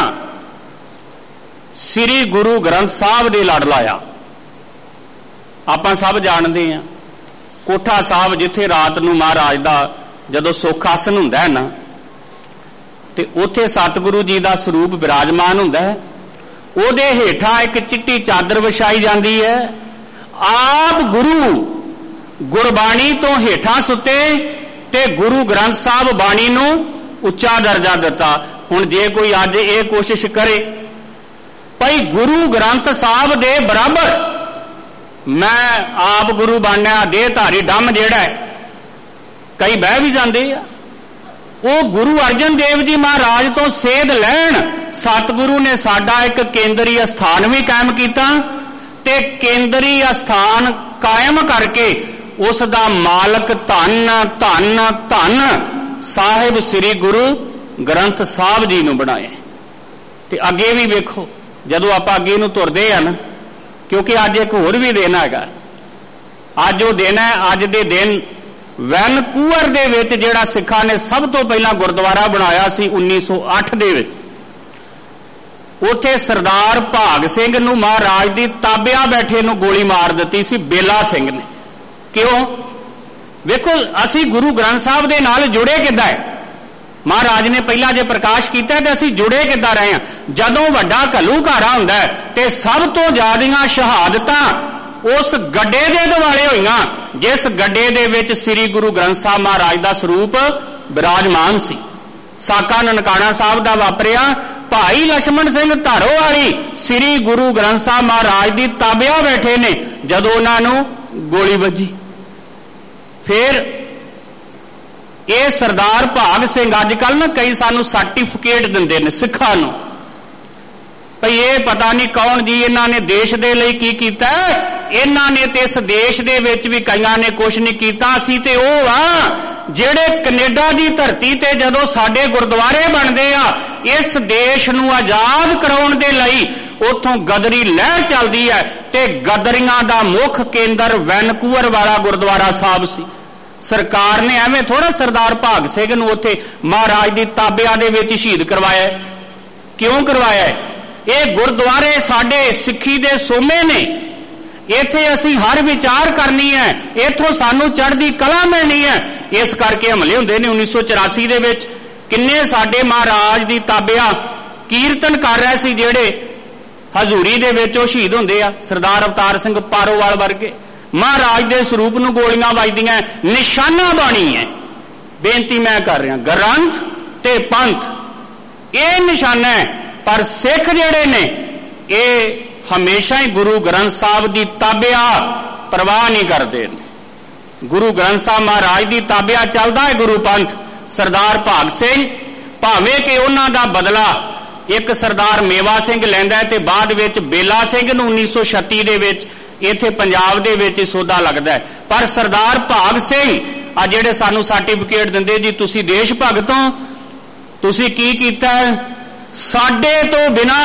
श्री गुरु ग्रंथ साहब दे लड़ लाया। आपां सब जानते हैं ਕੋਠਾ ਸਾਹਿਬ ਜਿੱਥੇ ਰਾਤ ਨੂੰ ਮਹਾਰਾਜ ਦਾ ਜਦੋਂ ਸੁੱਖ ਆਸਨ ਹੁੰਦਾ ਹੈ ਨਾ, ਤੇ ਉੱਥੇ ਸਤਿਗੁਰੂ ਜੀ ਦਾ ਸਰੂਪ ਬਿਰਾਜਮਾਨ ਹੁੰਦਾ ਹੈ। ਉਹਦੇ ਹੇਠਾਂ ਇੱਕ ਚਿੱਟੀ ਚਾਦਰ ਵਿਛਾਈ ਜਾਂਦੀ ਹੈ। ਆਪ ਗੁਰੂ ਗੁਰਬਾਣੀ ਤੋਂ ਹੇਠਾਂ ਸੁੱਤੇ ਤੇ ਗੁਰੂ ਗ੍ਰੰਥ ਸਾਹਿਬ ਬਾਣੀ ਨੂੰ ਉੱਚਾ ਦਰਜਾ ਦਿੱਤਾ। ਹੁਣ ਜੇ ਕੋਈ ਅੱਜ ਇਹ ਕੋਸ਼ਿਸ਼ ਕਰੇ ਭਈ ਗੁਰੂ ਗ੍ਰੰਥ ਸਾਹਿਬ ਦੇ ਬਰਾਬਰ ਮੈਂ ਆਪ ਗੁਰੂ ਬਣਿਆ, ਦੇਹ ਧਾਰੀ ਡੰਮ ਜਿਹੜਾ ਹੈ, ਕਈ ਬਹਿ ਵੀ ਜਾਂਦੇ ਆ। ਉਹ ਗੁਰੂ ਅਰਜਨ ਦੇਵ ਜੀ ਮਹਾਰਾਜ ਤੋਂ ਸੇਧ ਲੈਣ। ਸਤਿਗੁਰੂ ਨੇ ਸਾਡਾ ਇੱਕ ਕੇਂਦਰੀ ਅਸਥਾਨ ਵੀ ਕਾਇਮ ਕੀਤਾ ਤੇ ਕੇਂਦਰੀ ਅਸਥਾਨ ਕਾਇਮ ਕਰਕੇ ਉਸ ਦਾ ਮਾਲਕ ਧੰਨ ਧੰਨ ਧੰਨ ਸਾਹਿਬ ਸ੍ਰੀ ਗੁਰੂ ਗ੍ਰੰਥ ਸਾਹਿਬ ਜੀ ਨੂੰ ਬਣਾਇਆ। ਤੇ ਅੱਗੇ ਵੀ ਵੇਖੋ, ਜਦੋਂ ਆਪਾਂ ਅੱਗੇ ਨੂੰ ਤੁਰਦੇ ਆ ਨਾ, ਕਿਉਂਕਿ ਅੱਜ ਇੱਕ ਹੋਰ ਵੀ ਦਿਨ ਹੈਗਾ। ਅੱਜ ਉਹ ਦਿਨ ਹੈ, ਅੱਜ ਦੇ ਦਿਨ ਵੈਨਕੂਵਰ ਦੇ ਵਿੱਚ ਜਿਹੜਾ ਸਿੱਖਾਂ ਨੇ ਸਭ ਤੋਂ ਪਹਿਲਾਂ ਗੁਰਦੁਆਰਾ ਬਣਾਇਆ ਸੀ ਉੱਨੀ ਸੌ ਅੱਠ ਦੇ ਵਿੱਚ, ਉੱਥੇ ਸਰਦਾਰ ਭਾਗ ਸਿੰਘ ਨੂੰ ਮਹਾਰਾਜ ਦੀ ਤਾਬਿਆ ਬੈਠੇ ਨੂੰ ਗੋਲੀ ਮਾਰ ਦਿੱਤੀ ਸੀ ਬੇਲਾ ਸਿੰਘ ਨੇ। ਕਿਉਂ? ਵੇਖੋ ਅਸੀਂ ਗੁਰੂ ਗ੍ਰੰਥ ਸਾਹਿਬ ਦੇ ਨਾਲ ਜੁੜੇ ਕਿੱਦਾਂ ਹੈ। ਮਹਾਰਾਜ ਨੇ ਪਹਿਲਾਂ ਜੇ ਪ੍ਰਕਾਸ਼ ਕੀਤਾ ਤੇ ਅਸੀਂ ਜੁੜੇ ਕਿੱਦਾਂ ਰਹੇ ਹਾਂ। ਜਦੋਂ ਵੱਡਾ ਘੱਲੂਘਾਰਾ ਹੁੰਦਾ ਹੈ ਤੇ ਸਭ ਤੋਂ ਜ਼ਿਆਦੀਆਂ ਸ਼ਹਾਦਤਾਂ ਉਸ ਗੱਡੇ ਦੇ ਦੁਆਲੇ ਹੋਈਆਂ ਜਿਸ ਗੱਡੇ ਦੇ ਵਿੱਚ ਸ੍ਰੀ ਗੁਰੂ ਗ੍ਰੰਥ ਸਾਹਿਬ ਮਹਾਰਾਜ ਦਾ ਸਰੂਪ ਬਿਰਾਜਮਾਨ ਸੀ। ਸਾਕਾ ਨਨਕਾਣਾ ਸਾਹਿਬ ਦਾ ਵਾਪਰਿਆ, ਭਾਈ ਲਛਮਣ ਸਿੰਘ ਧਾਰੋ ਵਾਲੀ ਸ੍ਰੀ ਗੁਰੂ ਗ੍ਰੰਥ ਸਾਹਿਬ ਮਹਾਰਾਜ ਦੀ ਤਾਬਿਆ ਬੈਠੇ ਨੇ, ਜਦੋਂ ਉਹਨਾਂ ਨੂੰ ਗੋਲੀ ਵੱਜੀ। ਫਿਰ ਇਹ ਸਰਦਾਰ ਭਾਗ ਸਿੰਘ ਅੱਜ ਕੱਲ ਨਾ ਕਈ ਸਾਨੂੰ ਸਰਟੀਫਿਕੇਟ ਦਿੰਦੇ ਨੇ ਸਿੱਖਾਂ ਨੂੰ, ਭਈ ਇਹ ਪਤਾ ਨਹੀਂ ਕੌਣ ਜੀ, ਇਹਨਾਂ ਨੇ ਦੇਸ਼ ਦੇ ਲਈ ਕੀ ਕੀਤਾ। ਇਹਨਾਂ ਨੇ ਤੇ ਇਸ ਦੇਸ਼ ਦੇ ਵਿੱਚ ਵੀ ਕਈਆਂ ਨੇ ਕੁਛ ਨਹੀਂ ਕੀਤਾ। ਅਸੀਂ ਤੇ ਉਹ ਆ ਜਿਹੜੇ ਕੈਨੇਡਾ ਦੀ ਧਰਤੀ ਤੇ ਜਦੋਂ ਸਾਡੇ ਗੁਰਦੁਆਰੇ ਬਣਦੇ ਆ, ਇਸ ਦੇਸ਼ ਨੂੰ ਆਜ਼ਾਦ ਕਰਾਉਣ ਦੇ ਲਈ ਉੱਥੋਂ ਗਦਰੀ ਲਹਿਰ ਚੱਲਦੀ ਹੈ ਤੇ ਗਦਰੀਆਂ ਦਾ ਮੁੱਖ ਕੇਂਦਰ ਵੈਨਕੂਵਰ ਵਾਲਾ ਗੁਰਦੁਆਰਾ ਸਾਹਿਬ ਸੀ। ਸਰਕਾਰ ਨੇ ਐਵੇਂ ਥੋੜਾ ਸਰਦਾਰ ਭਾਗ ਸਿੰਘ ਨੂੰ ਉੱਥੇ ਮਹਾਰਾਜ ਦੀ ਤਾਬਿਆ ਦੇ ਵਿੱਚ ਸ਼ਹੀਦ ਕਰਵਾਇਆ। ਕਿਉਂ ਕਰਵਾਇਆ? ਇਹ ਗੁਰਦੁਆਰੇ ਸਾਡੇ ਸਿੱਖੀ ਦੇ ਸੋਮੇ ਨੇ, ਇੱਥੇ ਅਸੀਂ ਹਰ ਵਿਚਾਰ ਕਰਨੀ ਹੈ, ਇੱਥੋਂ ਸਾਨੂੰ ਚੜ੍ਹਦੀ ਕਲਾ ਮਿਲਣੀ ਹੈ। ਇਸ ਕਰਕੇ ਹਮਲੇ ਹੁੰਦੇ ਨੇ। ਉੱਨੀ ਸੌ ਚੁਰਾਸੀ ਦੇ ਵਿੱਚ ਕਿੰਨੇ ਸਾਡੇ ਮਹਾਰਾਜ ਦੀ ਤਾਬਿਆ ਕੀਰਤਨ ਕਰ ਰਹੇ ਸੀ ਜਿਹੜੇ ਹਜ਼ੂਰੀ ਦੇ ਵਿੱਚ ਉਹ ਸ਼ਹੀਦ ਹੁੰਦੇ ਆ। ਸਰਦਾਰ ਅਵਤਾਰ ਸਿੰਘ ਪਾਰੋਵਾਲ ਵਰਗੇ ਮਹਾਰਾਜ ਦੇ ਸਰੂਪ ਨੂੰ ਗੋਲੀਆਂ ਵੱਜਦੀਆਂ। ਨਿਸ਼ਾਨਾ ਬਾਣੀ ਹੈ। ਬੇਨਤੀ ਮੈਂ ਕਰ ਰਿਹਾ, ਗ੍ਰੰਥ ਤੇ ਪੰਥ ਇਹ ਨਿਸ਼ਾਨਾ ਹੈ, ਪਰ ਸਿੱਖ ਜਿਹੜੇ ਨੇ ਇਹ ਹਮੇਸ਼ਾ ਹੀ ਗੁਰੂ ਗ੍ਰੰਥ ਸਾਹਿਬ ਦੀ ਤਾਬਿਆ ਪਰਵਾਹ ਨਹੀਂ ਕਰਦੇ ਨੇ। ਗੁਰੂ ਗ੍ਰੰਥ ਸਾਹਿਬ ਮਹਾਰਾਜ ਦੀ ਤਾਬਿਆ ਚੱਲਦਾ ਹੈ ਗੁਰੂ ਪੰਥ। ਸਰਦਾਰ ਭਾਗ ਸਿੰਘ ਭਾਵੇਂ ਕਿ ਉਹਨਾਂ ਦਾ ਬਦਲਾ ਇੱਕ ਸਰਦਾਰ ਮੇਵਾ ਸਿੰਘ ਲੈਂਦਾ ਤੇ ਬਾਅਦ ਵਿੱਚ ਬੇਲਾ ਸਿੰਘ ਨੂੰ ਉੱਨੀ ਸੌ ਛੱਤੀ ਦੇ ਵਿੱਚ ਇੱਥੇ ਪੰਜਾਬ ਦੇ ਵਿੱਚ ਸੌਦਾ ਲੱਗਦਾ ਹੈ, ਪਰ ਸਰਦਾਰ ਭਾਗ ਸਿੰਘ ਆ ਜਿਹੜੇ ਸਾਨੂੰ ਸਰਟੀਫਿਕੇਟ ਦਿੰਦੇ ਜੀ ਤੁਸੀਂ ਦੇਸ਼ ਭਗਤ ਹੋ, ਤੁਸੀਂ ਕੀ ਕੀਤਾ, ਸਾਡੇ ਤੋਂ ਬਿਨਾ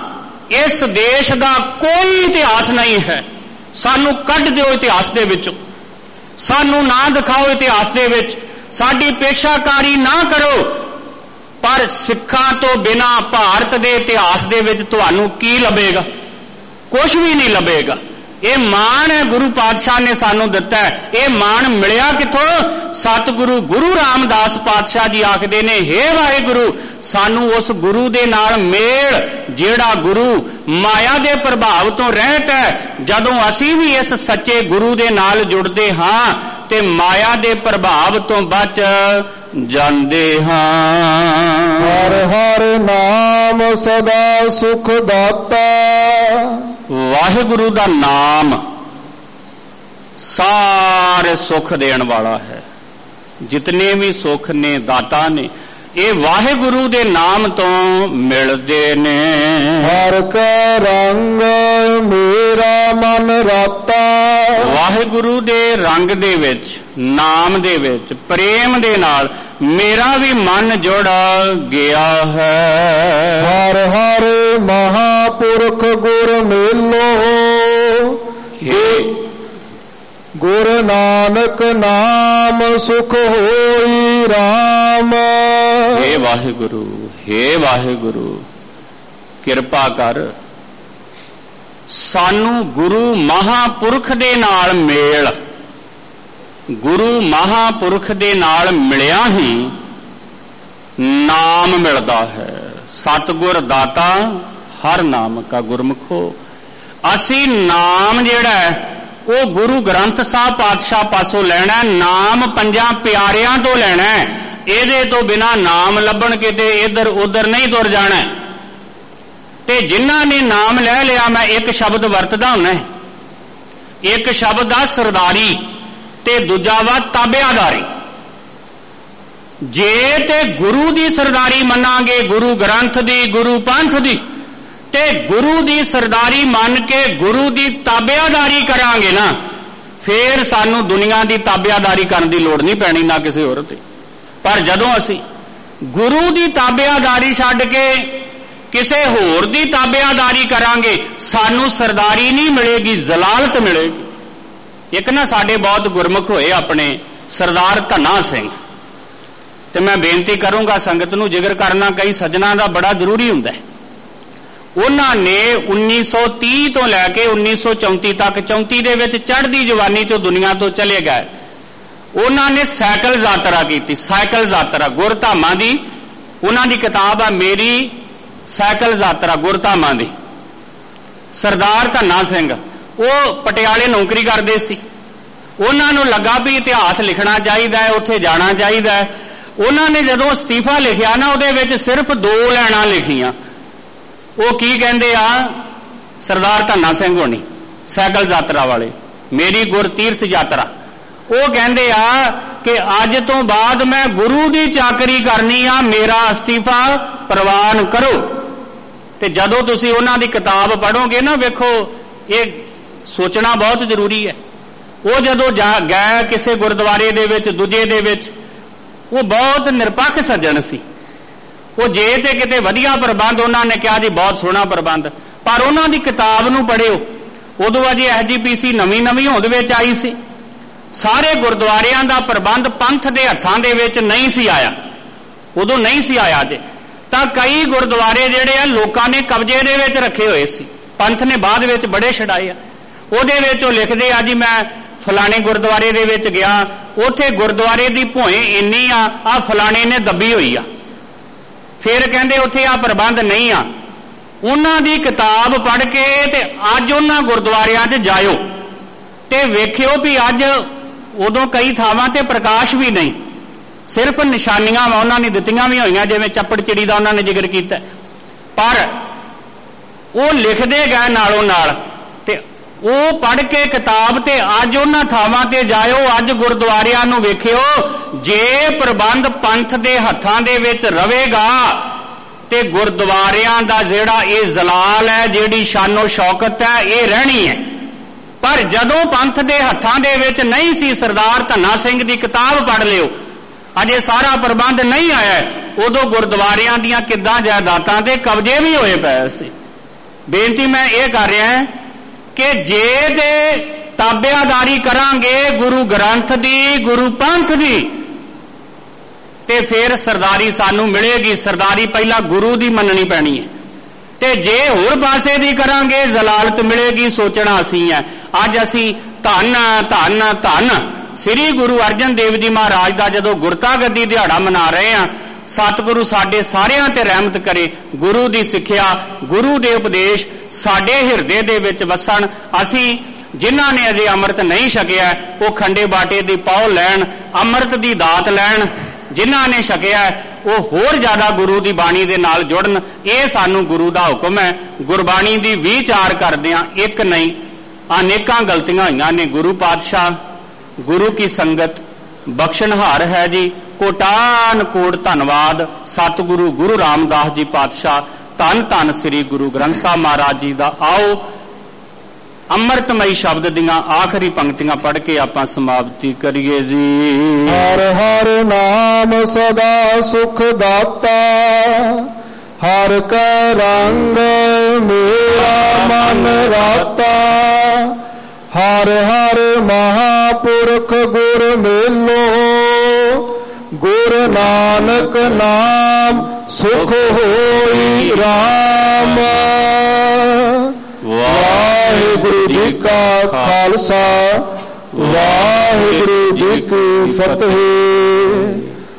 ਇਸ ਦੇਸ਼ ਦਾ ਕੋਈ ਇਤਿਹਾਸ ਨਹੀਂ ਹੈ, ਸਾਨੂੰ ਕੱਢ ਦਿਓ ਇਤਿਹਾਸ ਦੇ ਵਿੱਚੋਂ, ਸਾਨੂੰ ਨਾ ਦਿਖਾਓ ਇਤਿਹਾਸ ਦੇ ਵਿੱਚ, ਸਾਡੀ ਪੇਸ਼ਾਕਾਰੀ ਨਾ ਕਰੋ। ਪਰ ਸਿੱਖਾਂ ਤੋਂ ਬਿਨਾ ਭਾਰਤ ਦੇ ਇਤਿਹਾਸ ਦੇ ਵਿੱਚ ਤੁਹਾਨੂੰ ਕੀ ਲੱਭੇਗਾ? ਕੁਝ ਵੀ ਨਹੀਂ ਲੱਭੇਗਾ। ਇਹ ਮਾਣ ਹੈ ਗੁਰੂ ਪਾਤਸ਼ਾਹ ਨੇ ਸਾਨੂੰ ਦਿੱਤਾ ਹੈ। ਇਹ ਮਾਣ ਮਿਲਿਆ ਕਿੱਥੋਂ? ਸਤਿਗੁਰੂ ਗੁਰੂ ਰਾਮਦਾਸ ਪਾਤਸ਼ਾਹ ਜੀ ਆਖਦੇ ਨੇ, ਹੇ ਵਾਹਿਗੁਰੂ ਸਾਨੂੰ ਉਸ ਗੁਰੂ ਦੇ ਨਾਲ ਮੇਲ ਜਿਹੜਾ ਗੁਰੂ ਮਾਇਆ ਦੇ ਪ੍ਰਭਾਵ ਤੋਂ ਰਹਿਤ ਹੈ। ਜਦੋਂ ਅਸੀਂ ਵੀ ਇਸ ਸੱਚੇ ਗੁਰੂ ਦੇ ਨਾਲ ਜੁੜਦੇ ਹਾਂ ਤੇ ਮਾਇਆ ਦੇ ਪ੍ਰਭਾਵ ਤੋਂ ਬਚ ਜਾਂਦੇ ਹਾਂ। ਹਰ ਹਰ ਨਾਮ ਸਦਾ ਸੁਖ ਦਾਤਾ। ਵਾਹਿਗੁਰੂ ਦਾ ਨਾਮ ਸਾਰੇ ਸੁੱਖ ਦੇਣ ਵਾਲਾ ਹੈ। ਜਿਤਨੇ ਵੀ ਸੁੱਖ ਨੇ ਦਾਤਾ ਨੇ ਇਹ ਵਾਹਿਗੁਰੂ ਦੇ ਨਾਮ ਤੋਂ ਮਿਲਦੇ ਨੇ। ਹਰ ਕਾ ਰੰਗ ਮੇਰਾ ਮਨ ਰਾਤਾ। ਵਾਹਿਗੁਰੂ ਦੇ ਰੰਗ ਦੇ ਵਿੱਚ, ਨਾਮ ਦੇ ਵਿੱਚ, ਪ੍ਰੇਮ ਦੇ ਨਾਲ ਮੇਰਾ ਵੀ ਮਨ ਜੁੜ ਗਿਆ ਹੈ। ਹਰ ਹਰ ਮਹਾਪੁਰਖ ਗੁਰ ਮੇਲੋ। ਗੁਰ ਨਾਨਕ ਨਾਮ ਸੁਖ ਹੋਈ ਰਾਮ। ਹੇ ਵਾਹਿਗੁਰੂ, ਹੇ ਵਾਹਿਗੁਰੂ ਕਿਰਪਾ ਕਰ ਸਾਨੂੰ ਗੁਰੂ ਮਹਾਪੁਰਖ ਦੇ ਨਾਲ ਮੇਲ, गुरु महापुरख दे नाल मिलिया ही नाम मिलता है। सतगुर दाता हर नाम का गुरमुखो। असी नाम जिहड़ा है वो गुरु ग्रंथ साहब पातशाह पासों लेना है, नाम पंजा प्यारियां तो लेना है। इहदे तो बिना नाम लभण किते इधर उधर नहीं तुर जाना। ते जिन्हां ने नाम ले लिया, मैं एक शब्द वरतदा हुंदा, एक शब्द आ सरदारी ते दूजा वा ताबियादारी। जे ते गुरु दी सरदारी मनांगे, गुरु ग्रंथ दी, गुरु पंथ दी, ते गुरु दी सरदारी मान के गुरु दी ताबियादारी करांगे ना, फिर सानू दुनिया दी ताबियादारी करन दी लोड़ नहीं पैनी, ना किसी होर ते। पर जदों असी गुरु दी ताबियादारी छड्ड के किसे होर दी ताबियादारी करांगे, सानू सरदारी नहीं मिलेगी, जलालत मिलेगी। एक ना साडे बहुत गुरमुख होए अपने सरदार धन्ना सिंह, ते मैं बेनती करूंगा संगत नूं जिक्र करना कई सज्जनां दा बड़ा जरूरी हुंदा है। उन्हां ने उन्नीस सौ तीह तो लैके उन्नीस सौ चौंती तक, चौंती दे विच चढ़दी जवानी तो दुनिया तो चले गए। उन्हां ने साइकिल यात्रा की, साइकिल यात्रा गुरधामां दी, उन्हां दी किताब आ मेरी साइकिल यात्रा गुरधामां दी। सरदार धन्ना सिंह वो पटियाले नौकरी करते सी, उन्हां नूं लगा भी इतिहास लिखना चाहिए है, उत्थे जाना चाहिए है। उन्होंने जदों अस्तीफा लिखिया ना, उहदे विच सिर्फ दो लाइनां लिखियां। वो की कहंदे आ सरदार धन्ना सिंह होनी साइकिल यात्रा वाले, मेरी गुर तीर्थ यात्रा। वो कहंदे आ कि अज तो बाद मैं गुरु दी चाकरी करनी आ, मेरा अस्तीफा प्रवान करो। ते जदों तुसीं उन्हां दी किताब पढ़ोगे ना, वेखो ये सोचना बहुत जरूरी है। वो जदों जा गए किसी गुरुद्वारे दे विच, दूजे दे विच, वो बहुत निरपक्ष सज्जन सी। वो जे ते किते वधिया प्रबंध, उन्होंने कहा जी बहुत सोहना प्रबंध, पर उन्हों की किताब नूं पढ़ियो, उदों अजे एस जी पी सी नवीं नवीं होंद विच आई सी। सारे गुरुद्वारियां दा प्रबंध पंथ दे हत्थां दे विच नहीं सी आया, उदों नहीं सी आया जे। तां कई गुरुद्वारे जिहड़े आ लोकां ने कब्जे दे विच रखे होए सी, पंथ ने बाद विच बड़े छड़ाए आ। उहदे विच ओह लिखदे आ जी मैं फलाने गुरुद्वारे दे विच गया, उत्थे गुरुद्वारे दी भोए इन्नी आ, आ फलाने ने दबी हुई आ, फिर कहंदे उत्थे आ प्रबंध नहीं आ। उन्हां दी किताब पढ़ के ते अज उन्हां गुरुद्वारियां 'च जायो ते वेखियो भी अज उदों कई थावां ते प्रकाश भी नहीं, सिर्फ निशानियां उन्हां ने दित्तियां भी होईयां, जिवें चप्पड़ चिड़ी दा उन्हां ने जिक्र कीता, पर वो लिखदे गए नालों नाल। ते वो पढ़ के किताब ते अज उन्हां थावां ते जायो, अज गुरुद्वारियां नूं वेखियो, जे प्रबंध पंथ दे हत्थां दे विच रवेगा ते गुरुद्वारियां दा जिहड़ा ये जलाल है, जिहड़ी शानो शौकत है, ये रहनी है। पर जदों पंथ दे हत्थां दे विच नहीं सी, सरदार धन्ना सिंह दी किताब पढ़ लियो, अजे सारा प्रबंध नहीं आया, उदों गुरुद्वारियां दीयां किद्दां जायदादां ते कब्जे भी होए पए सी। बेनती मैं ये कर रहा है कि जे ते ताबियादारी करांगे गुरु ग्रंथ दी, गुरु पंथ दी, ते फिर सरदारी सानू मिलेगी। सरदारी पहला गुरु दी मननी पैनी है, ते जे होर पासे दी करांगे जलालत मिलेगी। सोचना असी है, अज असी धन धन धन श्री गुरु अर्जन देव जी महाराज का जदों गुरता गद्दी दिहाड़ा मना रहे हैं, सतगुरु साडे सारियां ते रहमत करे। गुरु दी सिक्ख्या, गुरु दे उपदेश साडे हिरदे दे विच वसन। असी जिन्हां ने अजे अमृत नहीं छकिया वो खंडे बाटे दी पाओ लैण, अमृत दी दात लैण। जिन्हां ने छकिया वो होर ज्यादा गुरु दी बाणी दे नाल जुड़न। ये सानू गुरु दा हुक्म है। गुरबाणी दी विचार करदियां एक नहीं अनेकां गलतियां होईयां ने। गुरु पातशाह गुरु की संगत बख्शनहार है जी। कोटान कोट धन्नवाद सतगुरु गुरु रामदास जी पातशाह, धन धन श्री गुरु ग्रंथ साहब महाराज जी दा। आओ अमृतमयी शब्द दियां आखिरी पंक्तियां पढ़ के आपां समाप्ति करिए जी। हर हर नाम सदा सुख दाता, हर कै रंग मेरा मन राता। हर हर महापुरख गुर मेलो, गुर नानक नाम सुख होई राम। वाहिगुरु जी का खालसा, ਵਾਹਿਗੁਰੂ ਜੀ ਕੀ ਫਤਿਹ।